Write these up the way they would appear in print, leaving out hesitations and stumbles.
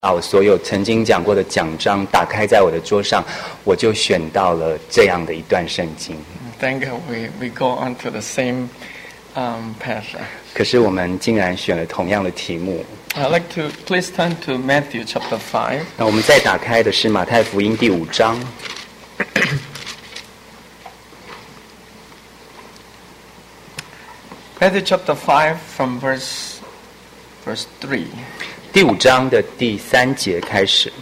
把我所有曾经讲过的讲章打开在我的桌上，我就选到了这样的一段圣经。 Thank God we go on to the same path. 可是我们竟然选了同样的题目。 I'd like to please turn to Matthew chapter 5. 那我们再打开的是马太福音第5章。 Matthew chapter 5 from verse 3. 第5章的第3节开始。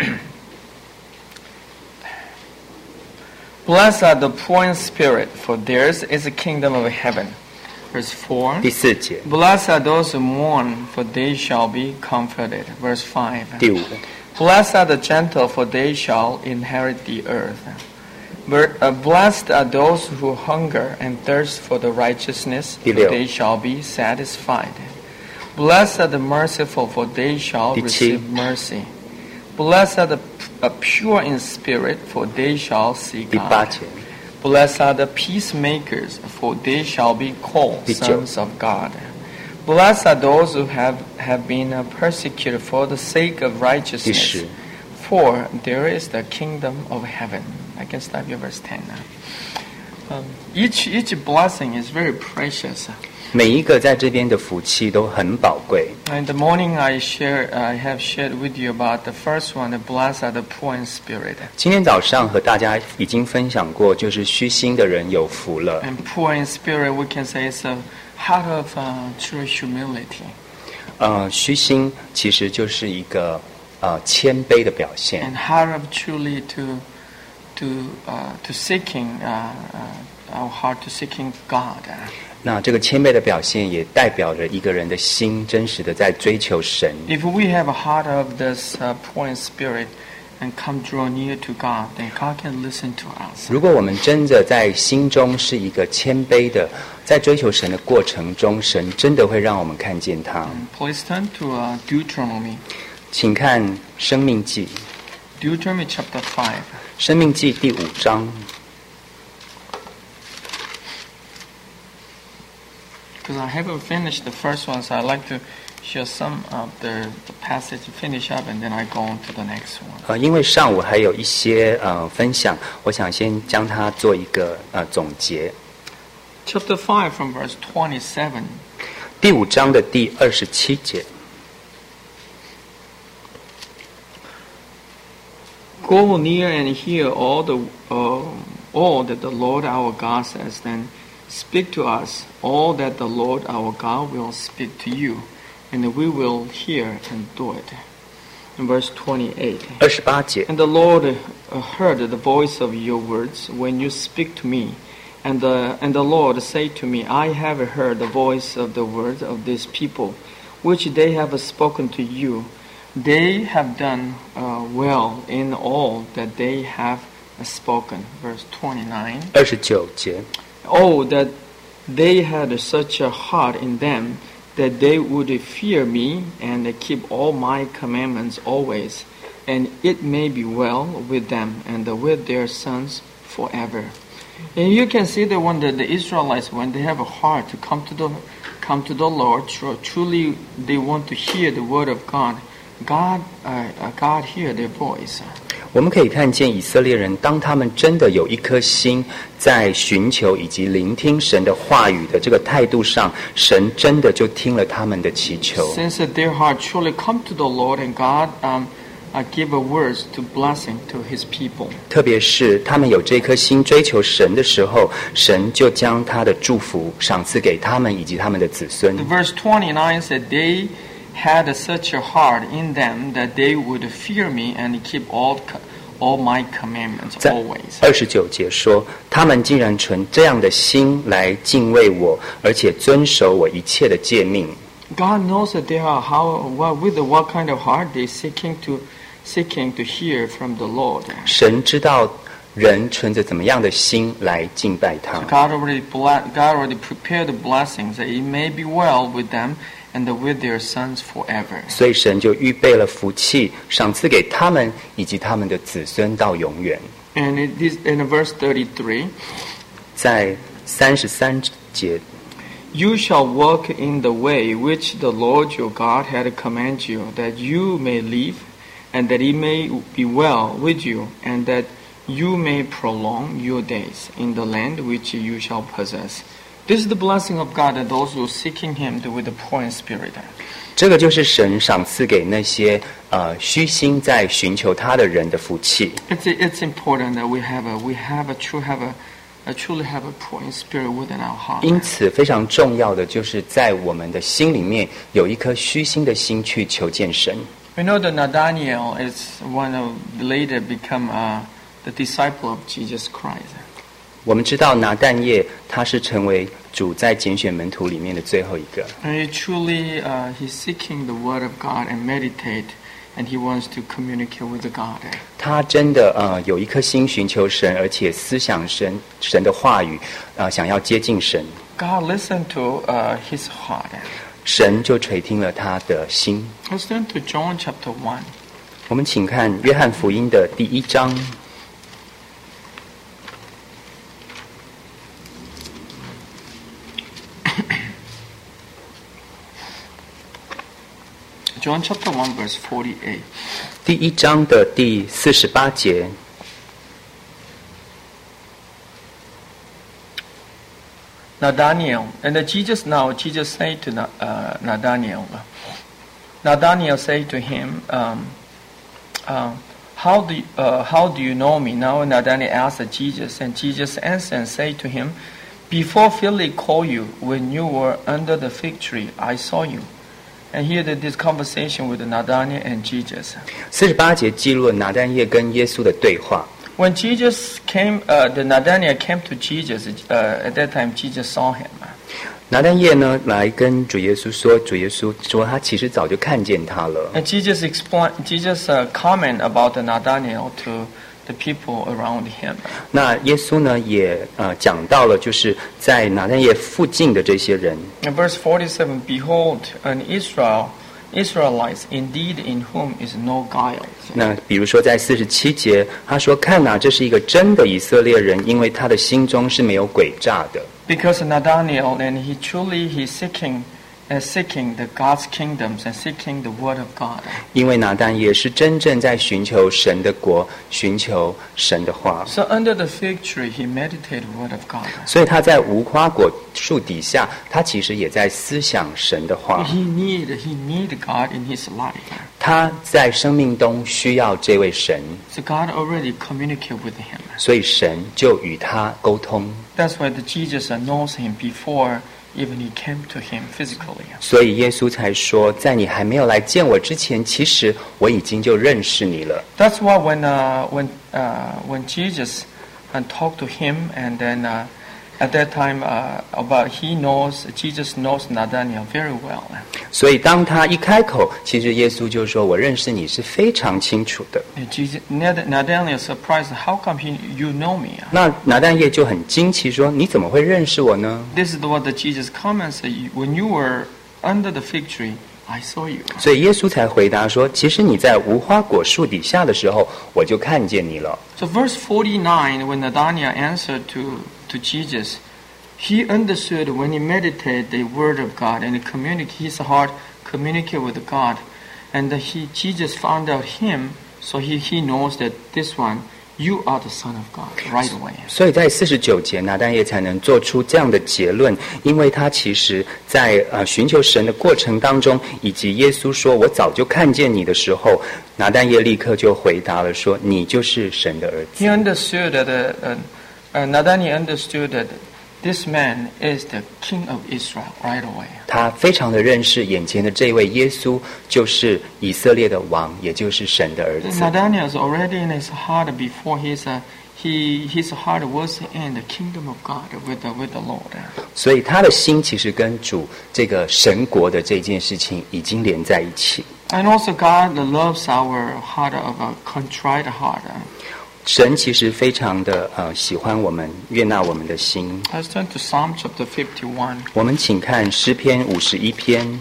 Blessed are the poor in spirit, for theirs is the kingdom of heaven. Verse 4. 第4节。 Blessed are those who mourn, for they shall be comforted. Verse 5. 第5。 Blessed are the gentle, for they shall inherit the earth. Blessed are those who hunger and thirst for the righteousness, for they shall be satisfied. Blessed are the merciful, for they shall receive mercy. Blessed are the pure in spirit, for they shall see God. Blessed are the peacemakers, for they shall be called sons of God. Blessed are those who have been persecuted for the sake of righteousness, for there is the kingdom of heaven. I can stop you verse 10 now. Each blessing is very precious. 每一个在这边的福气都很宝贵。 In the morning I have shared with you about the first one, the blessed are the poor in spirit. 今天早上和大家已经分享过，就是虚心的人有福了。 And poor in spirit, we can say it's a heart of true humility. 虚心其实就是一个谦卑的表现。 And heart of truly to seeking our heart to seeking God. 那这个谦卑的表现也代表着一个人的心真实的在追求神。 If we have a heart of this poor in spirit and come draw near to God, then God can listen to us. 如果我们真的在心中是一个谦卑的，在追求神的过程中，神真的会让我们看见他。 Please turn to Deuteronomy. 请看《生命记》。 Deuteronomy chapter 5. 《生命记》第5章。 Because I haven't finished the first one, so I'd like to share some of the passage to finish up, and then I go on to the next one. 因为上午还有一些分享，我想先将它做一个总结。 Chapter 5 from verse 27. 第5章的第27节。 Go near and hear all that the Lord our God says, then speak to us all that the Lord our God will speak to you, and we will hear and do it. In verse 28. 28节。 And the Lord heard the voice of your words when you speak to me. And the Lord said to me, I have heard the voice of the words of this people, which they have spoken to you. They have done well in all that they have spoken. Verse 29. 29节。 Oh, that they had such a heart in them, that they would fear me and keep all my commandments always, and it may be well with them and with their sons forever. And you can see that when the Israelites, when they have a heart to come to the Lord, truly they want to hear the word of God. God hear their voice. 我们可以看见以色列人，当他们真的有一颗心在寻求以及聆听神的话语的这个态度上，神真的就听了他们的祈求。 Since their heart truly come to the Lord, and God give a words to blessing to His people. 特别是他们有这颗心追求神的时候，神就将他的祝福赏赐给他们以及他们的子孙。 Verse 29 said they had such a heart in them that they would fear me and keep all my commandments 在 always. 29节说，他们竟然存这样的心来敬畏我，而且遵守我一切的诫命。 God knows that they are what kind of heart they seeking to hear from the Lord. 神知道人存着怎么样的心来敬拜他。 God already prepared the blessings that it may be well with them and with their sons forever. 所以神就预备了福气，赏赐给他们以及他们的子孙到永远。 And it is in verse 33. 在33节。 You shall walk in the way which the Lord your God had commanded you, that you may live and that it may be well with you, and that you may prolong your days in the land which you shall possess. This is the blessing of God that those who are seeking Him with a poor in spirit. 这个就是神赏赐给那些虚心在寻求他的人的福气。 It's important that we truly have a poor in spirit within our heart. 因此，非常重要的就是在我们的心里面有一颗虚心的心去求见神。 We know that Nathanael is one of later become the disciple of Jesus Christ. 我们知道拿但业他是成为主在拣选门徒里面的最后一个。 And he truly he's seeking the word of God and meditate, and he wants to communicate with the God. 他真的有一颗心寻求神，而且思想神的话语，想要接近神。 God listened to his heart. 神就垂听了他的心。 Let's turn to John chapter 1. 我们请看约翰福音的第1章。 John chapter 1 verse 48. 第1章的第48节。 Nathanael, and Jesus said to Nathanael, Nathanael said to him, how do you know me? Now Nathanael asked Jesus, and Jesus answered and said to him, before Philip called you, when you were under the fig tree, I saw you. And here this conversation with Nathanael and Jesus. 48节记录了拿但业跟耶稣的对话。 When Jesus came, the Nathanael came to Jesus. At that time, Jesus saw him. 拿但业呢来跟主耶稣说，主耶稣说他其实早就看见他了。 And Jesus comment about the Nathanael to the people around him. 那耶稣呢也讲到了，就是在拿但业附近的这些人。 In verse 47, behold, an Israelites indeed in whom is no guile. 那比如说在47节，他说：“看哪，这是一个真的以色列人，因为他的心中是没有诡诈的。” Because Nathanael, and he's seeking the God's kingdoms and seeking the word of God. 因为拿但业是真正在寻求神的国，寻求神的话。 So under the fig tree, he meditated the word of God. 所以他在无花果树底下，他其实也在思想神的话。 He need God in his life. 他在生命中需要这位神。 So God already communicated with him. 所以神就与他沟通。 That's why the Jesus knows him before even he came to him physically. 所以耶稣才说，在你还没有来见我之前，其实我已经就认识你了。 That's why when Jesus talked to him, and then at that time Jesus knows Nathanael very well. 所以当他一开口，其实耶稣就说：“我认识你是非常清楚的。” Nathanael surprised, how come you know me? 那拿但业就很惊奇说：“你怎么会认识我呢？” This is what the Jesus comments: When you were under the fig tree, I saw you. 所以耶稣才回答说：“其实你在无花果树底下的时候，我就看见你了。” So verse 49, when Nathanael answered to Jesus, he understood when he meditated the word of God and his heart communicated with God, and Jesus found out him, so he knows that this one, you are the Son of God right away. 所以在49节，拿但业才能做出这样的结论，因为他其实在寻求神的过程当中，以及耶稣说我早就看见你的时候，拿但业立刻就回答了说：“你就是神的儿子。” He understood that Nathanael understood that this man is the King of Israel right away. 他非常的认识眼前的这位耶稣就是以色列的王，也就是神的儿子。 Nathanael is already in his heart before his heart was in the kingdom of God with the Lord. 所以他的心其实跟主这个神国的这件事情已经连在一起。 And also God loves our heart of a contrite heart. 神其实非常的喜欢我们，悦纳我们的心。 Let's turn to Psalm chapter 51. 我们请看诗篇51篇。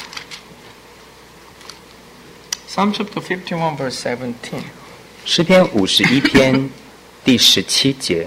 Psalm chapter 51 verse 17. 诗篇51篇第17节。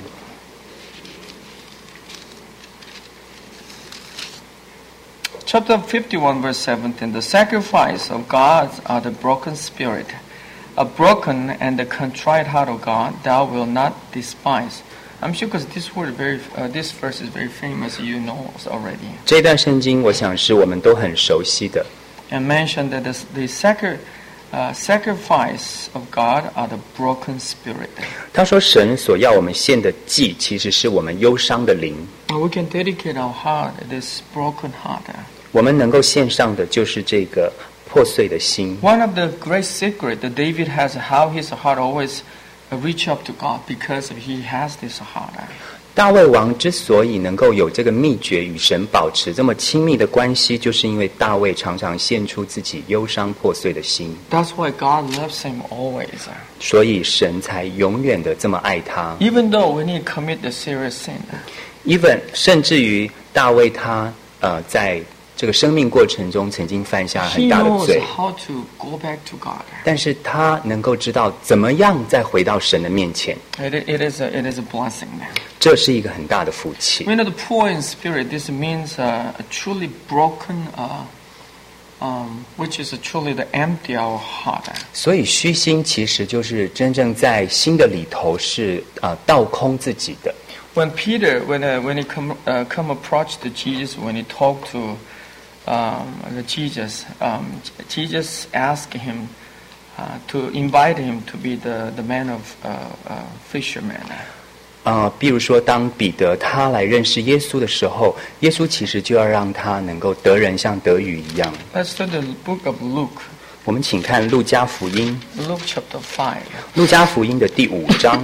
Chapter 51 verse 17. The sacrifice of God are the broken spirit, a broken and a contrite heart, O God, thou wilt not despise. I'm sure because this verse is very famous, you know already. 这段圣经我想是我们都很熟悉的。 And mentioned that the sacrifice of God are the broken spirit. 他说神所要我们献的祭其实是我们忧伤的灵。 We can dedicate our heart, this broken heart. 我们能够献上的就是这个破碎的心。 One of the great secrets that David has, how his heart always reach up to God because he has this heart. 大卫王之所以能够有这个秘诀与神保持这么亲密的关系，就是因为大卫常常献出自己忧伤破碎的心。 That's why God loves him always. 所以神才永远的这么爱他。 Even though when he commit the serious sin. Even 甚至于大卫他在这个生命过程中曾经犯下很大的罪， how to go back to God. 但是他能够知道怎么样再回到神的面前。 It is a blessing. 这是一个很大的福气。 When the poor in spirit, this means a truly broken, which is truly the empty our heart. 所以虚心其实就是真正在心的里头是倒空自己的。 When Peter, when he come approach the Jesus, when he talked to Jesus, Jesus asked him to invite him to be the man of fisherman. 比如说，当彼得他来认识耶稣的时候，耶稣其实就要让他能够得人像得鱼一样。 Let's turn to the book of Luke. 我们请看路加福音。 Luke chapter 5. 路加福音的第5章。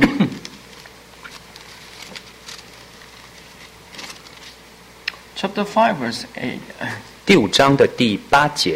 Chapter 5, verse 8. 第5章的第8节。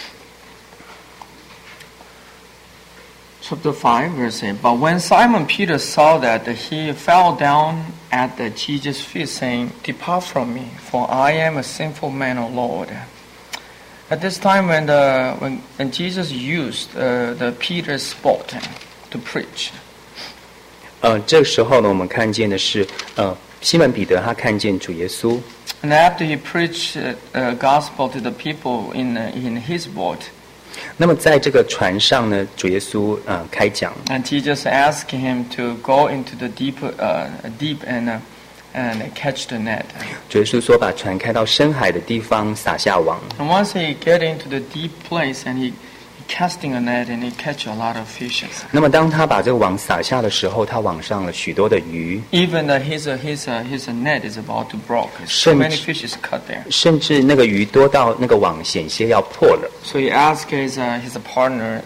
Chapter 5, verse 8. But when Simon Peter saw that, he fell down at Jesus' feet, saying, Depart from me, for I am a sinful man, O Lord. At this time, when Jesus used the Peter's boat to preach. 这个时候呢，我们看见的是西门彼得他看见主耶稣。 And after he preached gospel to the people in his boat. 那么在这个船上呢，主耶稣开讲。 And Jesus asked him to go into the deep and catch the net. 主耶稣说，把船开到深海的地方，撒下网。 And once he get into the deep place, and he casting a net, and he catch a lot of fishes. 那么当他把这个网撒下的时候，他网上了许多的鱼。 Even his net is about to break. So many fishes cut there. 甚至那个鱼多到那个网险些要破了。 So he asked his partner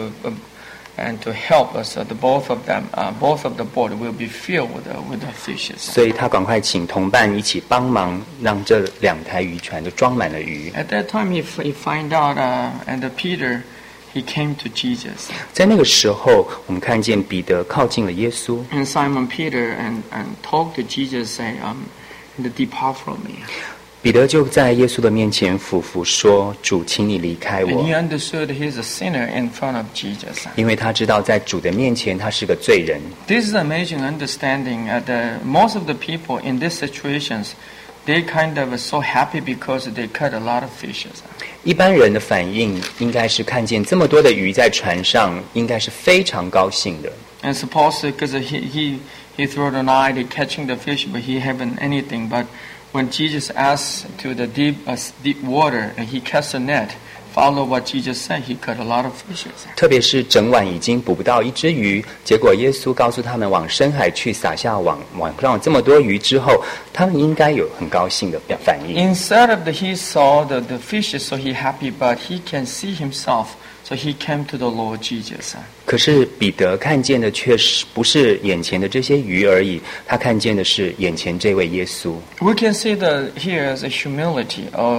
and to help us. Both of the boat will be filled with the fishes. 所以他赶快请同伴一起帮忙，让这2台渔船都装满了鱼。 At that time, he find out, and Peter. He came to Jesus. 在那个时候，我们看见彼得靠近了耶稣。 And Simon Peter and talked to Jesus, say, "Depart from me." 彼得就在耶稣的面前俯伏说：“主，请你离开我。” And he understood he's a sinner in front of Jesus. 因为他知道在主的面前他是个罪人。 This is amazing understanding. Most of the people in these situations, they kind of are so happy because they caught a lot of fishes. 一般人的反应应该是看见这么多的鱼在船上，应该是非常高兴的。 And suppose because he threw the net, he catching the fish, but he haven't anything. But when Jesus asked to the deep water, and he cast a net, follow what Jesus said, he caught a lot of fishes. 特别是整晚已经捕不到一只鱼，结果耶稣告诉他们往深海去，撒下网，网上有这么多鱼之后，他们应该有很高兴的反应。 Instead of he saw the fishes, so he happy, but he can see himself, so he came to the Lord Jesus. 可是彼得看见的却是不是眼前的这些鱼而已，他看见的是眼前这位耶稣。 We can see here the humility of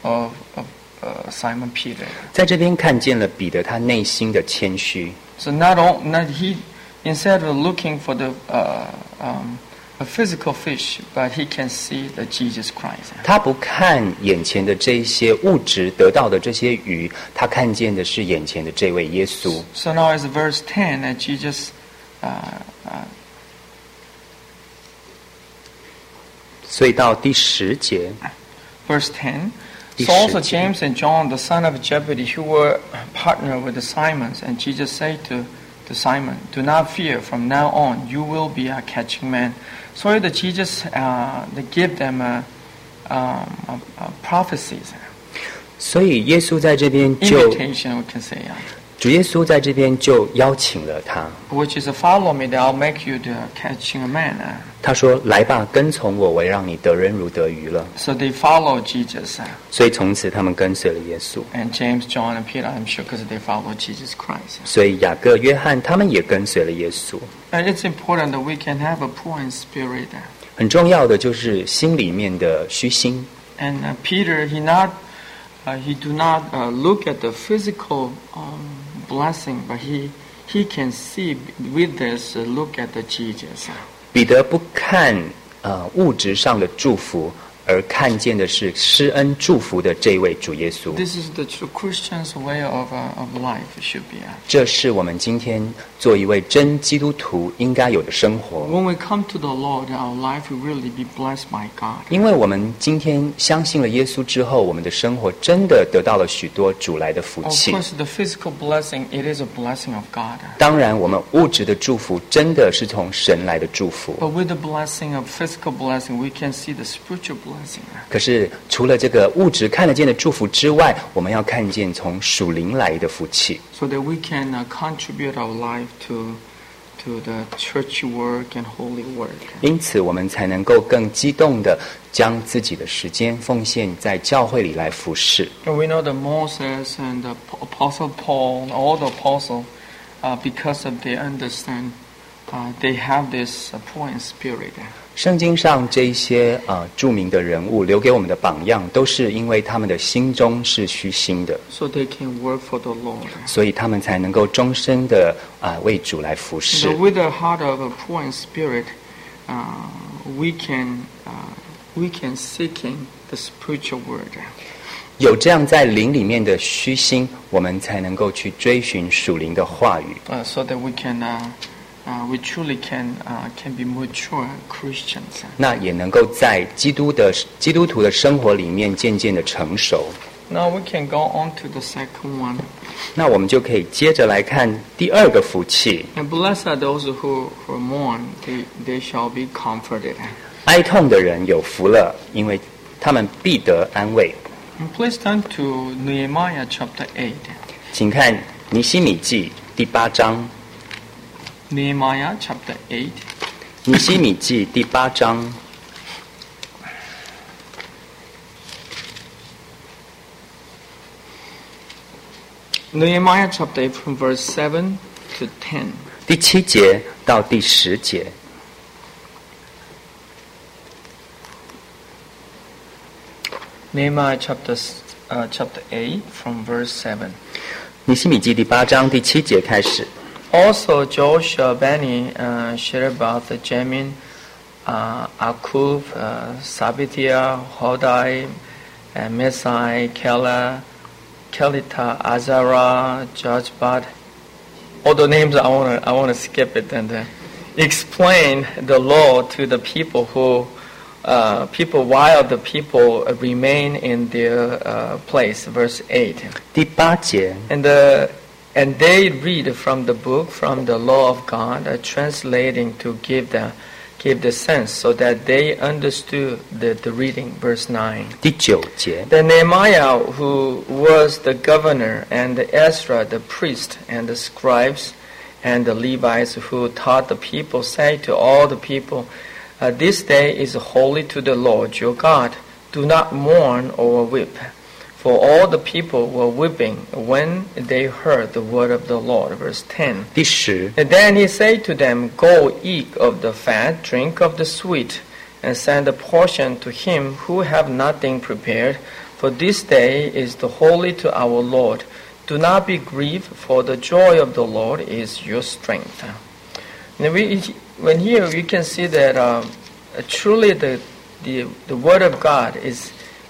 Simon Peter. 在这边看见了彼得他内心的谦虚。 So not he, instead of looking for a physical fish, but he can see the Jesus Christ. 他不看眼前的这些物质得到的这些鱼，他看见的是眼前的这位耶稣。 So now is verse 10 that Jesus. 所以到第10节。 Verse 10. So also James and John, the son of Zebedee, who were partnered with the Simons, and Jesus said to Simon, "Do not fear. From now on, you will be catching men." So that Jesus they give them prophecies. 所以耶稣在这边就 invitation, we can say. 主耶稣在这边就邀请了他， Which is follow me, that I'll make you the catching a man. 他说：“来吧，跟从我，我让你得人如得鱼了。” So they follow Jesus. 所以从此他们跟随了耶稣。 And James, John, and Peter, I'm sure, because they follow Jesus Christ. 所以雅各、约翰他们也跟随了耶稣。 And it's important that we can have a poor in spirit. 很重要的就是心里面的虚心。 And Peter, he do not look at the physical blessing, but he can see with this look at the Jesus. 彼得不看物质上的祝福，而看见的是施恩祝福的这位主耶稣。 This is the true Christian's way of life. It should be. 这是我们今天做一位真基督徒应该有的生活。 When we come to the Lord, our life will really be blessed by God. 因为我们今天相信了耶稣之后，我们的生活真的得到了许多主来的福 Of 气。 course, the physical blessing, it is a blessing of God. 当然，我们物质的祝福真的是从神来的祝福。 But with the blessing of physical blessing, we can see the spiritual blessing. 可是除了这个物质看得见的祝福之外，我们要看见从属灵来的福气。 So that we can contribute our life to the church work and holy work. 因此，我们才能够更激动地将自己的时间奉献在教会里来服侍。 And we know that Moses and the Apostle Paul, all the apostles, because of they understand, they have this poor in spirit. 圣经上这一些著名的人物留给我们的榜样，都是因为他们的心中是虚心的， So they can work for the Lord. 所以他们才能够终身的为主来服侍。 So with the heart of a poor in spirit, we can seeking the spiritual word. 有这样在灵里面的虚心，我们才能够去追寻属灵的话语。 So that we can, we truly can be mature Christians. 那也能够在基督徒的生活里面渐渐的成熟。 Now we can go on to the second one. 那我们就可以接着来看第二个福气。 And blessed are those who mourn; they shall be comforted. 哀痛的人有福了，因为他们必得安慰。 And please turn to Nehemiah chapter 8. 请看尼希米记第8章。 Nehemiah chapter 8. 尼希米记第8章。 Nehemiah chapter 8 from verse 7 to 10. 第7节到第10节。 Nehemiah chapter 8 from verse 7. 尼希米记第8章第7节开始。 Also Joshua, Bani, Sherebath, Jamin, Akub, Sabitiah, Hodai, Mesai, Kela, Kelita, Azara, Judgebad. All the names I want to skip it and explain the law to the people while the people remain in their place. Verse 8. 第8节。 And they read from the book, from the law of God, translating to give the sense, so that they understood the reading. Verse 9. 第9节。 Then Nehemiah, who was the governor, and Ezra, the priest, and the scribes, and the Levites who taught the people, said to all the people, this day is holy to the Lord your God. Do not mourn or weep. For all the people were weeping when they heard the word of the Lord. Verse 10. 第10。 And then he said to them, Go eat of the fat, drink of the sweet, and send a portion to him who have nothing prepared. For this day is the holy to our Lord. Do not be grieved, for the joy of the Lord is your strength. And when here you can see that truly the word of God is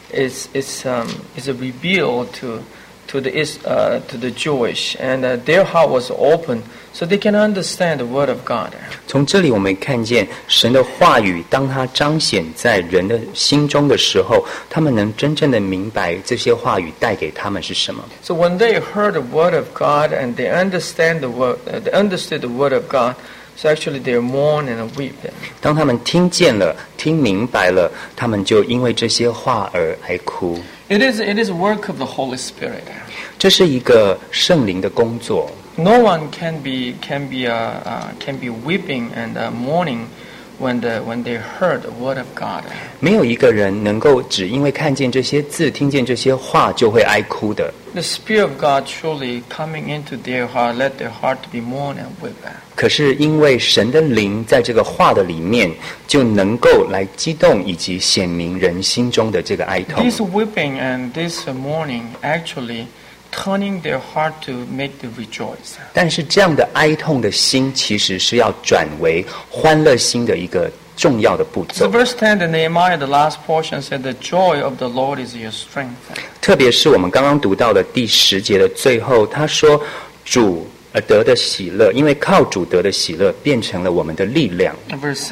a reveal to the Jewish, and their heart was open So they can understand the word of God. 从这里我们看见神的话语，当它彰显在人的心中的时候，他们能真正的明白这些话语带给他们是什么。 So when they heard the word of God and they understood the word of God, so actually they mourn and weep. 当他们听见了、听明白了，他们就因为这些话而哀哭。 It is a work of the Holy Spirit. 这是一个圣灵的工作。 No one can be weeping and mourning when they heard the word of God. 没有一个人能够只因为看见这些字、听见这些话就会哀哭的。 The Spirit of God truly coming into their heart, let their heart be mourn and weep. 可是因为神的灵在这个话的里面，就能够来激动以及显明人心中的这个哀痛。 This weeping and this mourning actually turning their heart to make them rejoice. 但是这样的哀痛的心，其实是要转为欢乐心的一个重要的步骤。 So verse 10 in Nehemiah, the last portion said, "The joy of the Lord is your strength." 特别是我们刚刚读到的第10节的最后，他说：“主得的喜乐，因为靠主得的喜乐，变成了我们的力量。” Verse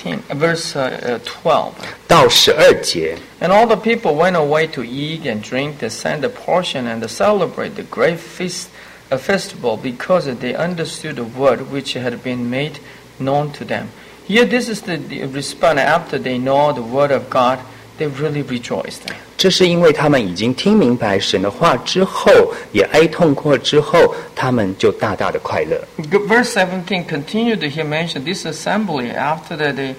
12. 到12节。 And all the people went away to eat and drink the send a portion and to celebrate the great festival because they understood the word which had been made known to them. Here this is the response after they know the word of God, they really rejoiced. 这是因为他们已经听明白神的话之后，也哀痛过之后，他们就大大的快乐。 Verse 17 continued to hear mention this assembly after that they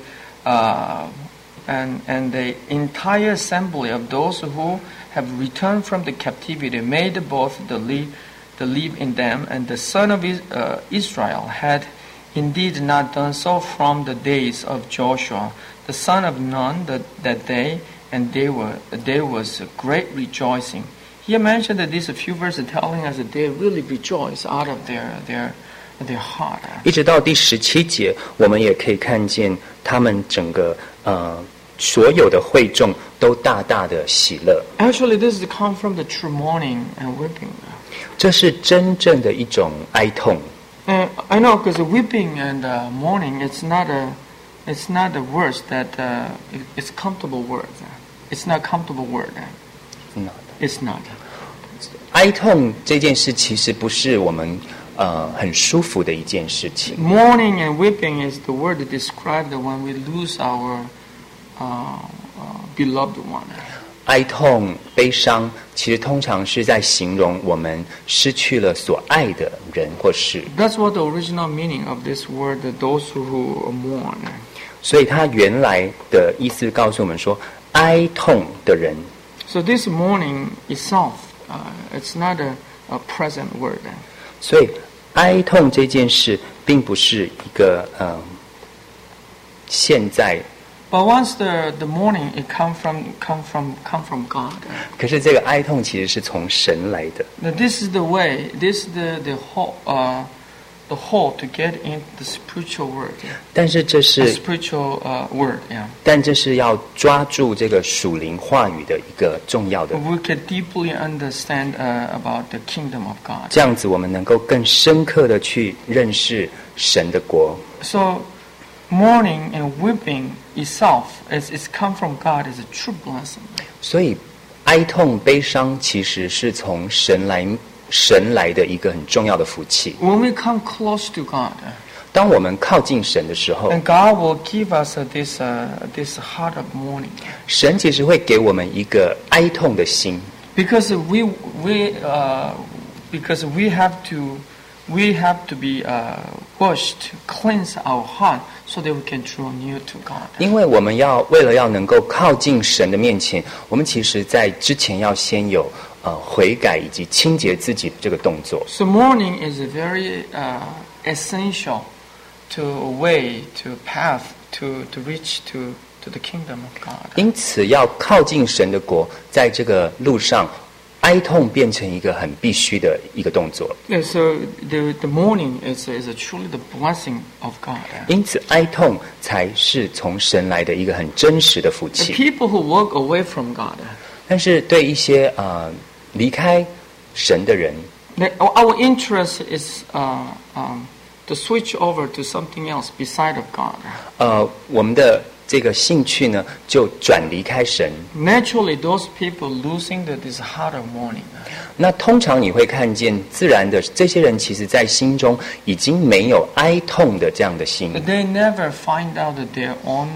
and the entire assembly of those who have returned from the captivity made both believe in them, and the son of Israel had indeed not done so from the days of Joshua, the son of Nun, that day, and there was great rejoicing. He mentioned that these few verses telling us that they really rejoice out of their heart. 一直到第17节，我们也可以看见他们整个所有的会众都大大的喜乐。 Actually, this is come from the true mourning and weeping. 这是真正的一种哀痛。 I know, because weeping and mourning, it's not a words that it's comfortable word. It's not comfortable word. It's not. 哀痛这件事其实不是我们很舒服的一件事情。 Mourning and weeping is the word that describes when we lose our beloved one. 哀痛、悲伤，其实通常是在形容我们失去了所爱的人或事。 That's what the original meaning of this word, those who mourn. 所以它原来的意思告诉我们说，哀痛的人。 So this mourning itself, it's not a present word. 所以哀痛这件事并不是一个现在。 But once the mourning, it come from God. 可是这个哀痛其实是从神来的。 Now this is the way. This is the whole to get in the spiritual word. 但是这是 spiritual word. Yeah. 但这是要抓住这个属灵话语的一个重要的。 We can deeply understand about the kingdom of God. 这样子，我们能够更深刻的去认识神的国。 So mourning and weeping itself, as it's come from God, is a true blessing. 所以，哀痛、悲伤其实是从神来的一个很重要的福气。 When we come close to God, 当我们靠近神的时候， and God will give us this heart of mourning. 神其实会给我们一个哀痛的心。 Because we have to be washed, cleanse our heart, so that we can draw near to God. 因为我们为了要能够靠近神的面前，我们其实在之前要先有悔改以及清洁自己这个动作。 So mourning is a very essential to a way, to path, to reach to the kingdom of God. 因此，要靠近神的国，在这个路上，哀痛变成一个很必须的一个动作。 Yeah, so the mourning is truly the blessing of God. 因此，哀痛才是从神来的一个很真实的福 The 气。 people who walk away from God, 但是对一些离开神的人， our interest is to switch over to something else beside of God. 我们的这个兴趣呢，就转离开神。 Naturally, those people losing this heart of mourning. 那通常你会看见，自然的这些人，其实在心中已经没有哀痛的这样的心。 They never find out their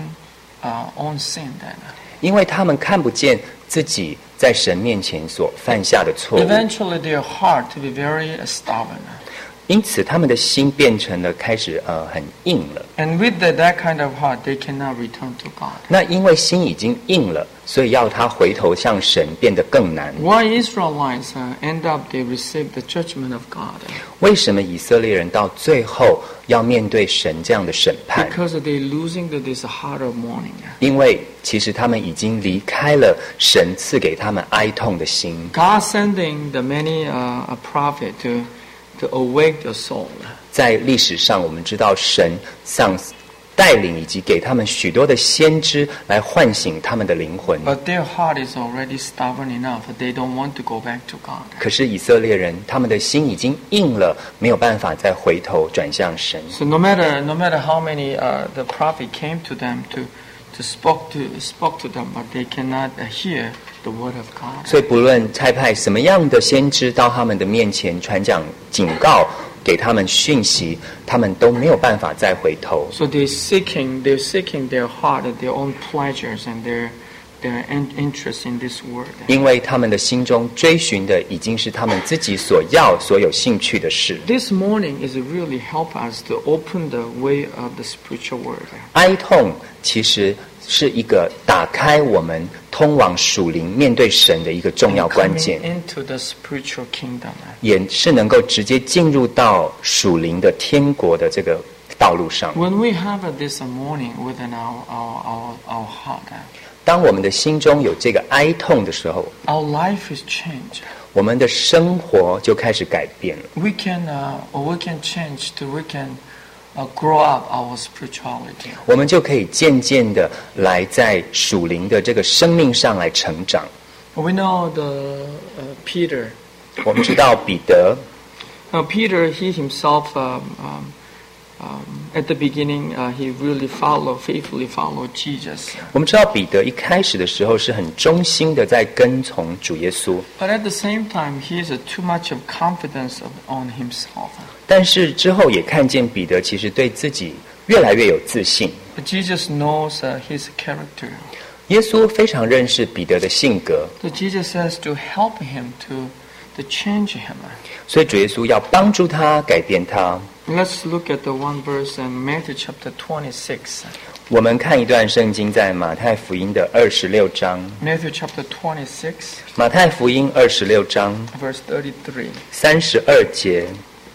own sin then. 因为他们看不见自己在神面前所犯下的错误。 Eventually, their heart to be very stubborn. 因此，他们的心变成了开始很硬了。 And with that kind of heart, they cannot return to God. 那因为心已经硬了，所以要他回头向神变得更难。 Why Israelites end up they receive the judgment of God? 为什么以色列人到最后要面对神这样的审判？ Because they losing this heart of mourning. 因为其实他们已经离开了神赐给他们哀痛的心。 God sending the many prophet to awake the soul. 在历史上，我们知道神上带领以及给他们许多的先知来唤醒他们的灵魂。 But their heart is already stubborn enough that they don't want to go back to God. 可是以色列人，他们的心已经硬了，没有办法再回头转向神。 So no matter how many the prophet came to them to spoke to them, but they cannot hear the word of God. 所以不论差派什么样的先知到他们的面前传讲警告，给他们讯息，他们都没有办法再回头。 So they're seeking their heart, their own pleasures and their interest in this world. 因为他们的心中追寻的已经是他们自己所有兴趣的事。 This morning is really help us to open the way of the spiritual world. 哀痛其实是一个打开我们通往属灵面对神的一个重要关键， Into the spiritual kingdom. 也是能够直接进入到属灵的天国的这个道路上。 When we have this mourning within our heart, 当我们的心中有这个哀痛的时候， our life is changed. 我们的生活就开始改变了。 We can change we can grow up our spirituality. 我们就可以渐渐的来在属灵的这个生命上来成长。 We know the Peter. 我们知道彼得， Peter, he himself, at the beginning, he really faithfully followed Jesus. 我们知道彼得一开始的时候是很忠心的在跟从主耶稣， But at the same time, he has too much of confidence on himself. 但是之后也看见彼得其实对自己越来越有自信。 But Jesus knows his character. 耶稣非常认识彼得的性格， So Jesus says to help him to change him. 所以主耶稣要帮助他改变他。 Let's look at the one verse in Matthew chapter 26. 我们看一段圣经，在马太福音的26章。 Matthew chapter 26, 马太福音26章 verse 33. 32节。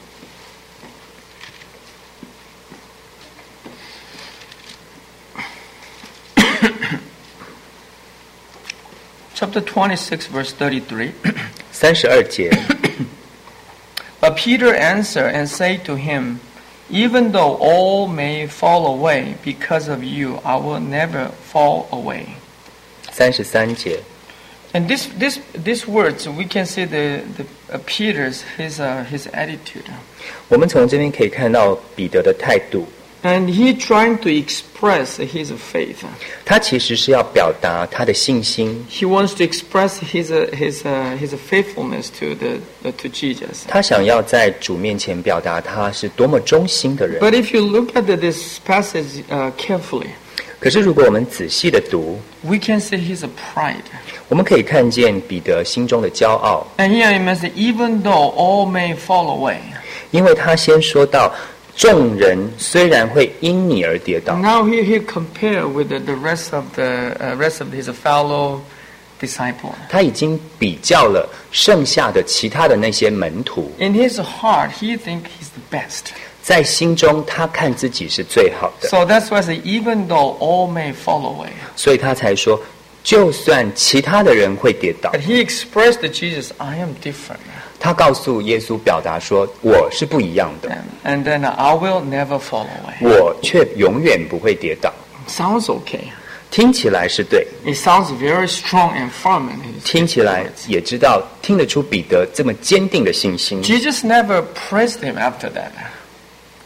Chapter 26, verse 33. 32节。 But Peter answered and said to him, Even though all may fall away because of you, I will never fall away. 33节。 And these words, we can see the Peter's his attitude. 我们从这边可以看到彼得的态度， And he trying to express his faith. 他其实是要表达他的信心， He wants to express his faithfulness to Jesus. 他想要在主面前表达他是多么忠心的人。 But if you look at this passage carefully, 可是如果我们仔细的读， we can see his pride. 我们可以看见彼得心中的骄傲， And here he must say, even though all may fall away. 因为他先说到众人虽然会因你而跌倒。 Now he compare with the rest of his fellow disciple. 他已经比较了剩下的其他的那些门徒， In his heart, he think he's the best. 在心中他看自己是最好的， So that's why I say, even though all may fall away. 所以他才说，就算其他的人会跌倒， But he expressed to Jesus, I am different. 他告诉耶稣，表达说我是不一样的， And then I will never fall away. 我却永远不会跌倒。 Sounds okay. 听起来是对， It sounds very strong and firm in his 听起来 words. 也知道听得出彼得这么坚定的信心。 Jesus never praised him after that.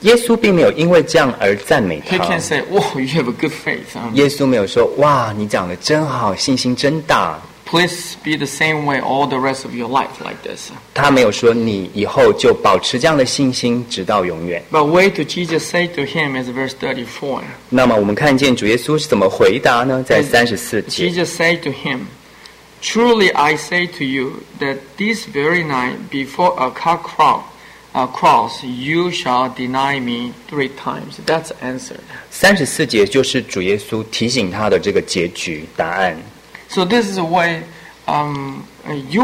耶稣并没有因为这样而赞美 He 他。 can say, "Oh, you have a good faith. 耶稣没有说：“哇，你讲的真好，信心真大。” Please be the same way all the rest of your life like this." 他没有说你以后就保持这样的信心，直到永远。 But wait to Jesus say to him is verse 34. 那么我们看见主耶稣是怎么回答呢？在34节， Jesus said to him, "Truly I say to you that this very night before a cock crows, you shall deny me 3 times." That's answered. 34节就是主耶稣提醒他的这个结局答案。 So this is the way you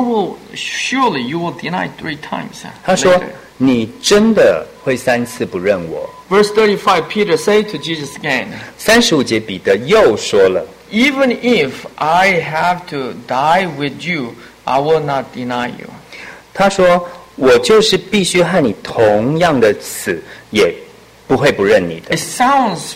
will deny 3 times. 他说 later.：“ 你真的会3次不认我。 Verse 35, Peter said to Jesus again, ” 35节彼得又说了 "Even if I have to die with you, I will not deny you." 他说：“我就是必须和你同样的死，也不会不认你的。 It sounds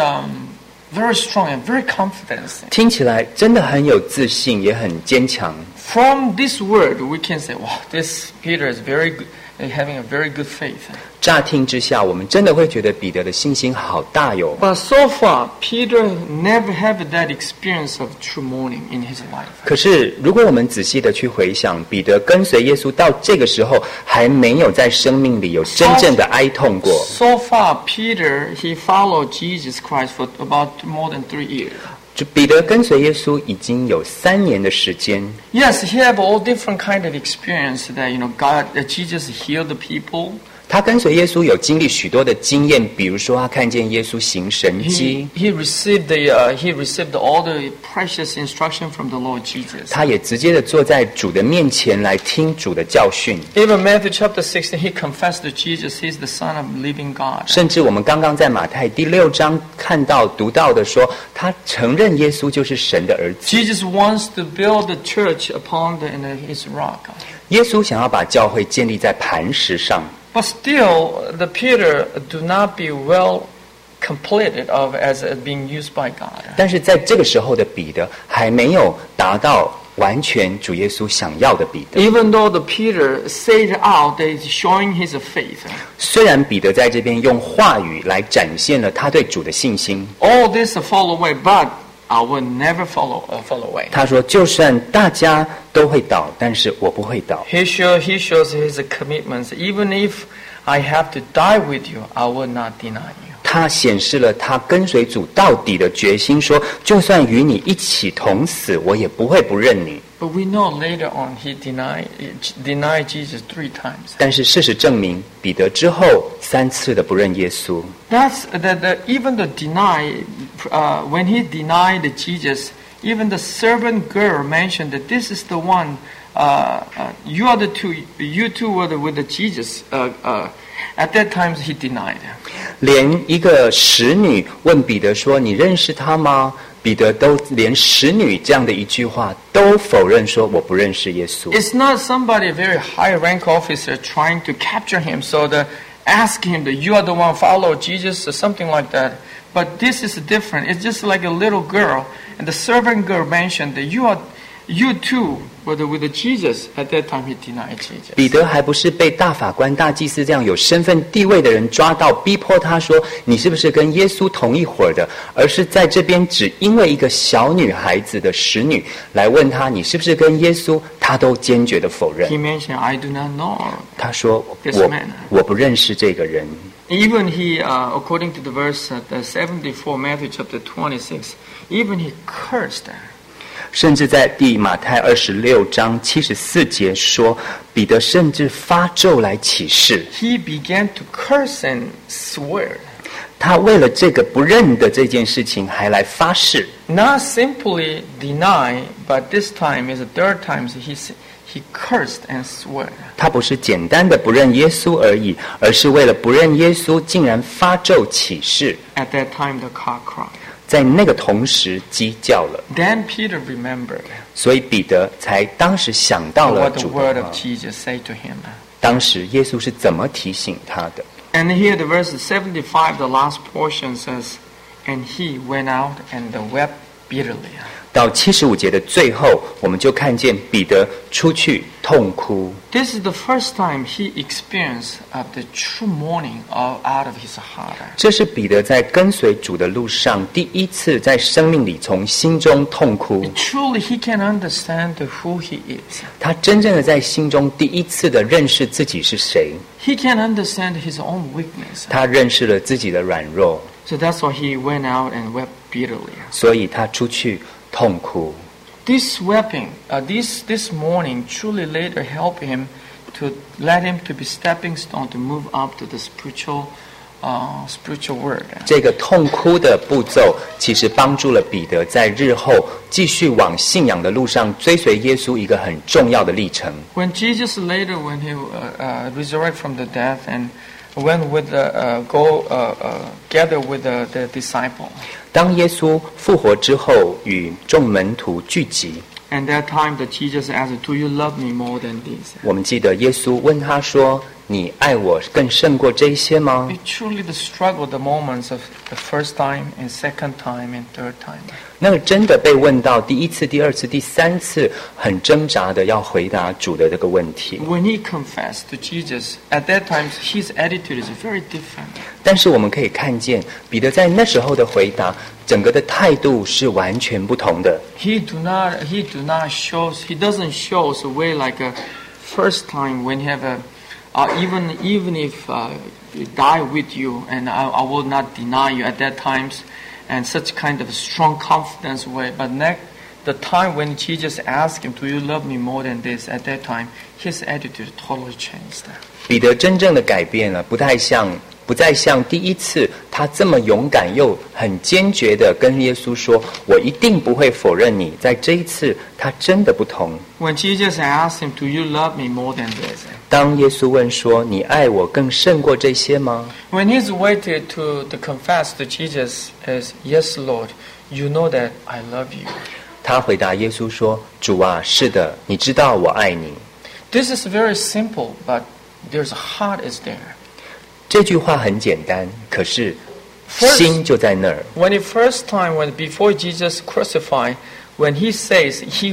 very strong and very confident. ” 听起来真的很有自信，也很坚强。 From this word, we can say, "Wow, this Peter is very good, having a very good faith." 乍听之下，我们真的会觉得彼得的信心好大哟。 But so far, Peter never had that experience of true mourning in his life. 可是，如果我们仔细的去回想，彼得跟随耶稣到这个时候，还没有在生命里有真正的哀痛过。 So far, Peter, he followed Jesus Christ for about more than 3 years. 就彼得跟随耶稣已经有3年的时间。 Yes, he had all different kind of experience that, Jesus healed the people. 他跟随耶稣有经历许多的经验，比如说他看见耶稣行神迹， He received all the precious instruction from the Lord Jesus. 他也直接的坐在主的面前来听主的教训。 Even Matthew chapter 16, he confessed to Jesus, he's the Son of the living God. 甚至我们刚刚在马太第6章读到的说，他承认耶稣就是神的儿子。 Jesus wants to build the church upon his rock. 耶稣想要把教会建立在磐石上。 But still, the Peter do not be well completed as being used by God. 但是在这个时候的彼得还没有达到完全主耶稣想要的彼得。 Even though the Peter said out that he's showing his faith. 虽然彼得在这边用话语来展现了他对主的信心， All this fall away, but I will never fall away. 他说：“就算大家都会倒，但是我不会倒。” He shows his commitments. Even if I have to die with you, I will not deny you. 他显示了他跟随主到底的决心，说：“就算与你一起同死，我也不会不认你。” But we know later on he denied Jesus 3 times. 但是事实证明，彼得之后3次的不认耶稣。 That's even the when he denied Jesus, even the servant girl mentioned that this is the one. You are the two. You two were with the Jesus. At that time, he denied. 连一个使女问彼得说：“你认识他吗？”彼得都连使女这样的一句话都否认，说我不认识耶稣。 It's not somebody very high rank officer trying to capture him, so that ask him that you are the one follow Jesus or something like that. But this is different. It's just like a little girl, and the servant girl mentioned that you too were with Jesus. At that time, he denied Jesus. 彼得还不是被大法官、大祭司这样有身份地位的人抓到，逼迫他说你是不是跟耶稣同一伙的，而是在这边只因为一个小女孩子的使女来问他你是不是跟耶稣，他都坚决的否认。 He mentioned, "I do not know." 他说 This man. 我不认识这个人。 Even he, according to the verse 74, Matthew chapter 26, even he cursed. 甚至在马太26章74节说，彼得甚至发咒来起誓。 He began to curse and swear. 他为了这个不认的这件事情，还来发誓。 Not simply deny, but this time is the 3rd time he cursed and swore. 他不是简单的不认耶稣而已，而是为了不认耶稣，竟然发咒起誓。 At that time, the cock crowed. 在那个同时鸡叫了， Then Peter remembered 所以彼得才当时想到了 what the 主 word 的 of 话。 Jesus said to him. 当时耶稣是怎么提醒他的？ And here the verse 75, the last portion says, "And he went out and wept bitterly. 到75节的最后，我们就看见彼得出去痛哭。 This is the first time he experienced the true mourning out of his heart. 这是彼得在跟随主的路上第一次在生命里从心中痛哭。 Truly, he can understand who he is. 他真正的在心中第一次的认识自己是谁。 He can understand his own weakness. 他认识了自己的软弱。 So that's why he went out and wept bitterly. 所以他出去痛哭。 This weeping, this mourning, truly later helped him to let him to be stepping stone to move up to the spiritual world. 这个痛哭的步骤，其实帮助了彼得在日后继续往信仰的路上追随耶稣一个很重要的历程。 When Jesus later, when he resurrected from the death and went with gather with the disciple. 当耶稣复活之后，与众门徒聚集。 And that time, the Jesus asked, "Do you love me more than this?" 我们记得耶稣问他说：“你爱我更胜过这些吗？” It truly the struggle, the moments of the first time and second time and third time. 那个真的被问到第一次、第二次、第三次，很挣扎的要回答主的这个问题。 When he confessed to Jesus, at that time his attitude is very different. 但是我们可以看见，彼得在那时候的回答，整个的态度是完全不同的。 He doesn't show us a way like a first time when you have even if you die with you and I will not deny you at that times and such kind of a strong confidence way. But the time when Jesus asked him, "Do you love me more than this?" At that time, his attitude totally changed. 彼得真正的改变了，不再像第一次他这么勇敢又很坚决的跟耶稣说：“我一定不会否认你。”在这一次，他真的不同。 When Jesus asked him, "Do you love me more than this?" 当耶稣问说：“你爱我更胜过这些吗？” When he's waited to confess to Jesus as, "Yes, Lord, you know that I love you." 他回答耶稣说：“主啊，是的，你知道我爱你。” This is very simple, but there's a heart is there. 这句话很简单，可是心就在那儿。 When the first time, before Jesus crucified, when he says he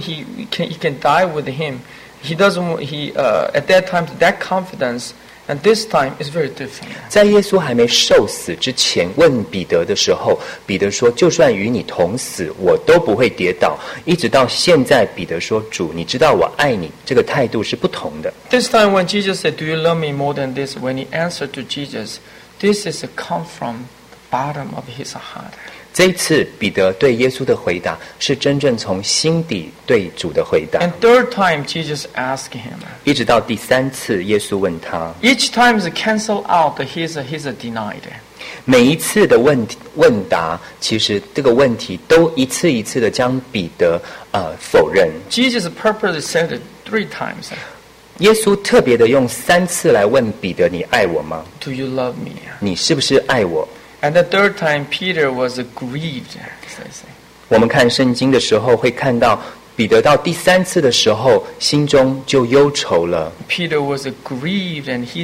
can die with him, he doesn't. At that time that confidence, and this time is very different. 在耶稣还没受死之前，问彼得的时候，彼得说：“就算与你同死，我都不会跌倒。”一直到现在，彼得说：“主，你知道我爱你。”这个态度是不同的。 This time when Jesus said, "Do you love me more than this?" When he answered to Jesus, this is come from the bottom of his heart. 这一次，彼得对耶稣的回答是真正从心底对主的回答。 And third time, Jesus asked him. 一直到第三次，耶稣问他。 Each time is cancel out his denied. 每一次的问答，其实这个问题都一次一次的将彼得否认。 Jesus purposely said it 3 times. 耶稣特别的用3次来问彼得：“你爱我吗？ Do you love me?" 你是不是爱我？ And the third time, Peter was grieved. 我们看圣经的时候会看到，彼得到第3次的时候，心中就忧愁了。 Peter was grieved, and he